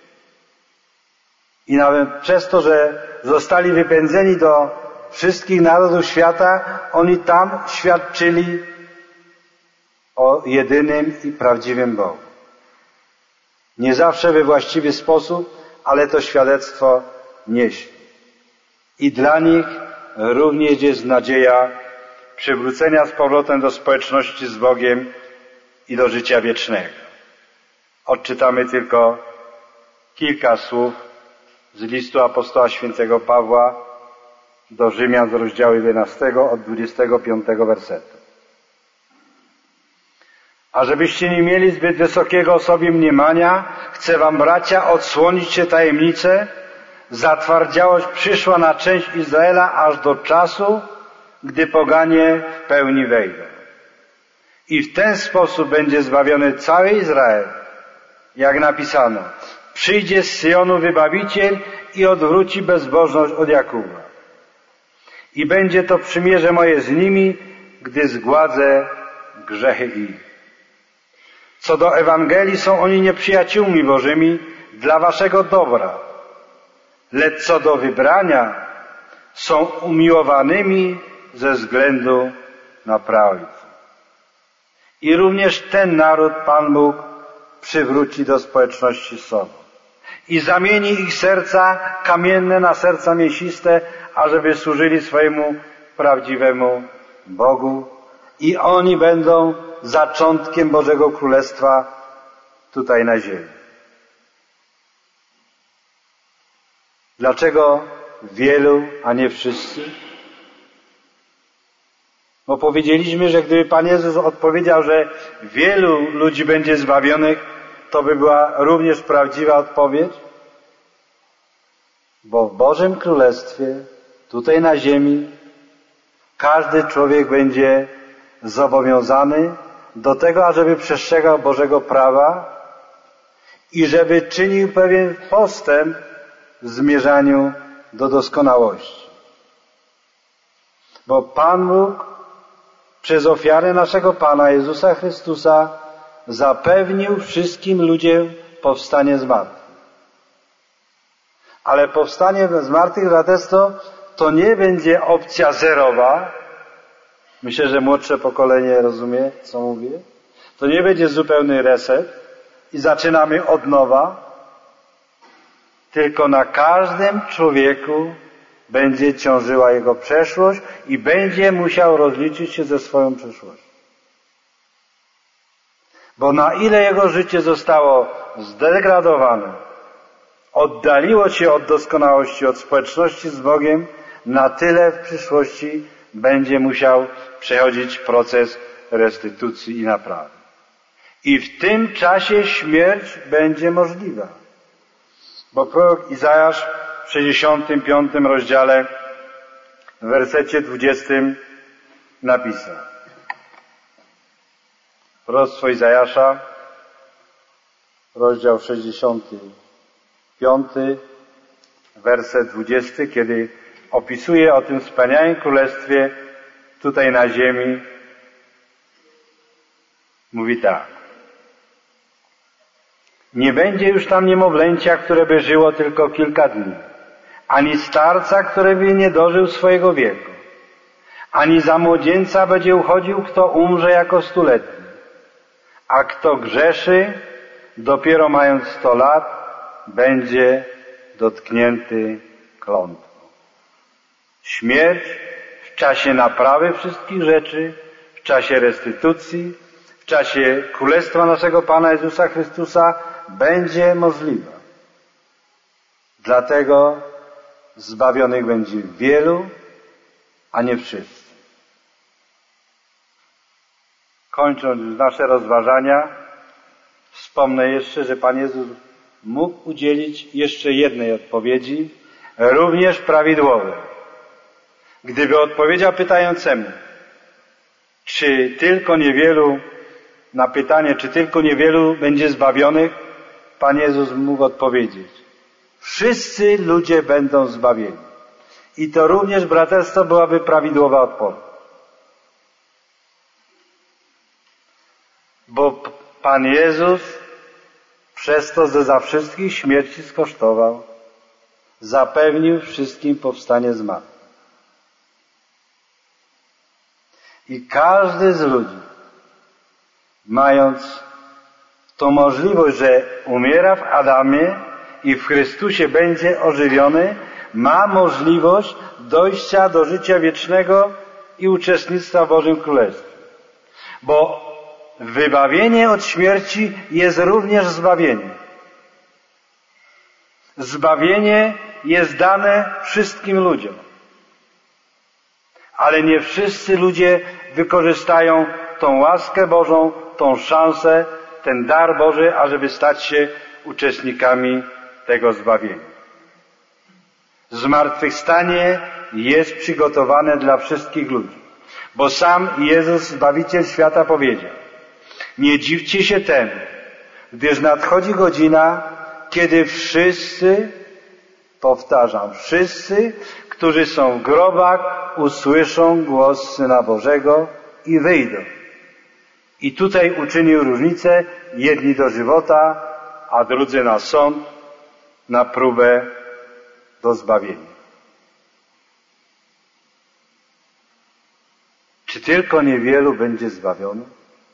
I nawet przez to, że zostali wypędzeni do wszystkich narodów świata, oni tam świadczyli o jedynym i prawdziwym Bogu. Nie zawsze we właściwy sposób, ale to świadectwo nieśli. I dla nich również jest nadzieja przywrócenia z powrotem do społeczności z Bogiem i do życia wiecznego. Odczytamy tylko kilka słów z listu apostoła świętego Pawła do Rzymian z rozdziału jedenastego od dwudziestego piątego wersetu. A żebyście nie mieli zbyt wysokiego o sobie mniemania, chcę wam, bracia, odsłonić się tajemnicę, zatwardziałość przyszła na część Izraela aż do czasu, gdy poganie w pełni wejdą. I w ten sposób będzie zbawiony cały Izrael, jak napisano: przyjdzie z Syjonu wybawiciel i odwróci bezbożność od Jakuba. I będzie to przymierze moje z nimi, gdy zgładzę grzechy ich. Co do Ewangelii, są oni nieprzyjaciółmi Bożymi dla waszego dobra, lecz co do wybrania, są umiłowanymi ze względu na prawdę. I również ten naród Pan Bóg przywróci do społeczności z sobą i zamieni ich serca kamienne na serca mięsiste, ażeby służyli swojemu prawdziwemu Bogu, i oni będą zaczątkiem Bożego Królestwa tutaj na ziemi. Dlaczego wielu, a nie wszyscy? Bo powiedzieliśmy, że gdyby Pan Jezus odpowiedział, że wielu ludzi będzie zbawionych, to by była również prawdziwa odpowiedź. Bo w Bożym Królestwie, tutaj na ziemi, każdy człowiek będzie zobowiązany do tego, ażeby przestrzegał Bożego prawa i żeby czynił pewien postęp w zmierzaniu do doskonałości. Bo Pan Bóg przez ofiarę naszego Pana Jezusa Chrystusa zapewnił wszystkim ludziom powstanie z martwych. Ale powstanie z martwych, braterstwo, to nie będzie opcja zerowa. Myślę, że młodsze pokolenie rozumie, co mówię. To nie będzie zupełny reset i zaczynamy od nowa, tylko na każdym człowieku będzie ciążyła jego przeszłość i będzie musiał rozliczyć się ze swoją przeszłością. Bo na ile jego życie zostało zdegradowane, oddaliło się od doskonałości, od społeczności z Bogiem, na tyle w przyszłości będzie musiał przechodzić proces restytucji i naprawy. I w tym czasie śmierć będzie możliwa. Bo prorok Izajasz w sześćdziesiątym piątym rozdziale w wersecie dwudziestym napisał. Proroctwo Izajasza, rozdział sześćdziesiąty piąty, werset dwudziesty, kiedy opisuje o tym wspaniałym królestwie tutaj na ziemi, mówi tak. Nie będzie już tam niemowlęcia, które by żyło tylko kilka dni, ani starca, który by nie dożył swojego wieku, ani za młodzieńca będzie uchodził, kto umrze jako stuletni, a kto grzeszy, dopiero mając sto lat, będzie dotknięty klątwą. Śmierć w czasie naprawy wszystkich rzeczy, w czasie restytucji, w czasie Królestwa naszego Pana Jezusa Chrystusa będzie możliwa. Dlatego zbawionych będzie wielu, a nie wszyscy. Kończąc już nasze rozważania, wspomnę jeszcze, że Pan Jezus mógł udzielić jeszcze jednej odpowiedzi, również prawidłowej. Gdyby odpowiedział pytającemu, czy tylko niewielu, na pytanie, czy tylko niewielu będzie zbawionych, Pan Jezus mógł odpowiedzieć: wszyscy ludzie będą zbawieni. I to również, braterstwo, byłaby prawidłowa odpowiedź. Bo Pan Jezus przez to, że za wszystkich śmierci skosztował, zapewnił wszystkim powstanie z martwych. I każdy z ludzi, mając tą możliwość, że umiera w Adamie i w Chrystusie będzie ożywiony, ma możliwość dojścia do życia wiecznego i uczestnictwa w Bożym Królestwie. Bo wybawienie od śmierci jest również zbawienie. Zbawienie jest dane wszystkim ludziom. Ale nie wszyscy ludzie wykorzystają tą łaskę Bożą, tą szansę, ten dar Boży, ażeby stać się uczestnikami tego zbawienia. Zmartwychwstanie jest przygotowane dla wszystkich ludzi. Bo sam Jezus, Zbawiciel świata, powiedział: nie dziwcie się temu, gdyż nadchodzi godzina, kiedy wszyscy, powtarzam, wszyscy, którzy są w grobach, usłyszą głos Syna Bożego i wyjdą. I tutaj uczynił różnicę, jedni do żywota, a drudzy na sąd, na próbę do zbawienia. Czy tylko niewielu będzie zbawionych?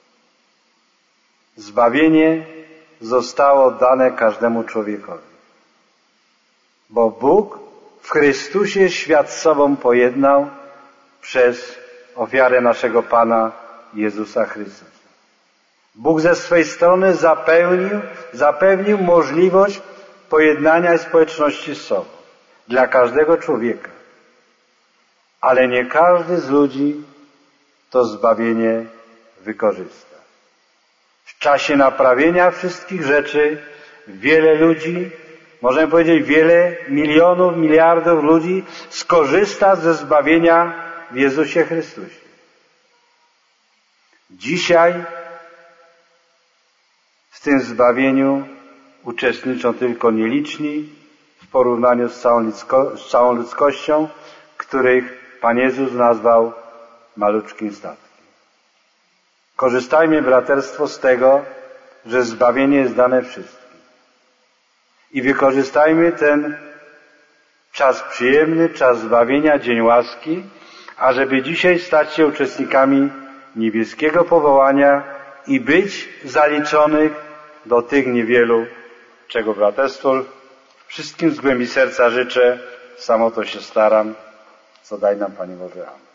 Zbawienie zostało dane każdemu człowiekowi. Bo Bóg w Chrystusie świat z sobą pojednał przez ofiarę naszego Pana Jezusa Chrystusa. Bóg ze swej strony zapewnił, zapewnił możliwość pojednania społeczności z sobą dla każdego człowieka. Ale nie każdy z ludzi to zbawienie wykorzysta. W czasie naprawienia wszystkich rzeczy wiele ludzi, możemy powiedzieć wiele milionów, miliardów ludzi skorzysta ze zbawienia w Jezusie Chrystusie. Dzisiaj w tym zbawieniu uczestniczą tylko nieliczni w porównaniu z całą, ludzko- z całą ludzkością, których Pan Jezus nazwał maluczkim statkiem. Korzystajmy, braterstwo, z tego, że zbawienie jest dane wszystkim. I wykorzystajmy ten czas przyjemny, czas zbawienia, dzień łaski, ażeby dzisiaj stać się uczestnikami niebieskiego powołania i być zaliczonych do tych niewielu, czego braterstwo wszystkim z głębi serca życzę, samo to się staram, co daj nam Panie Boże. Amen.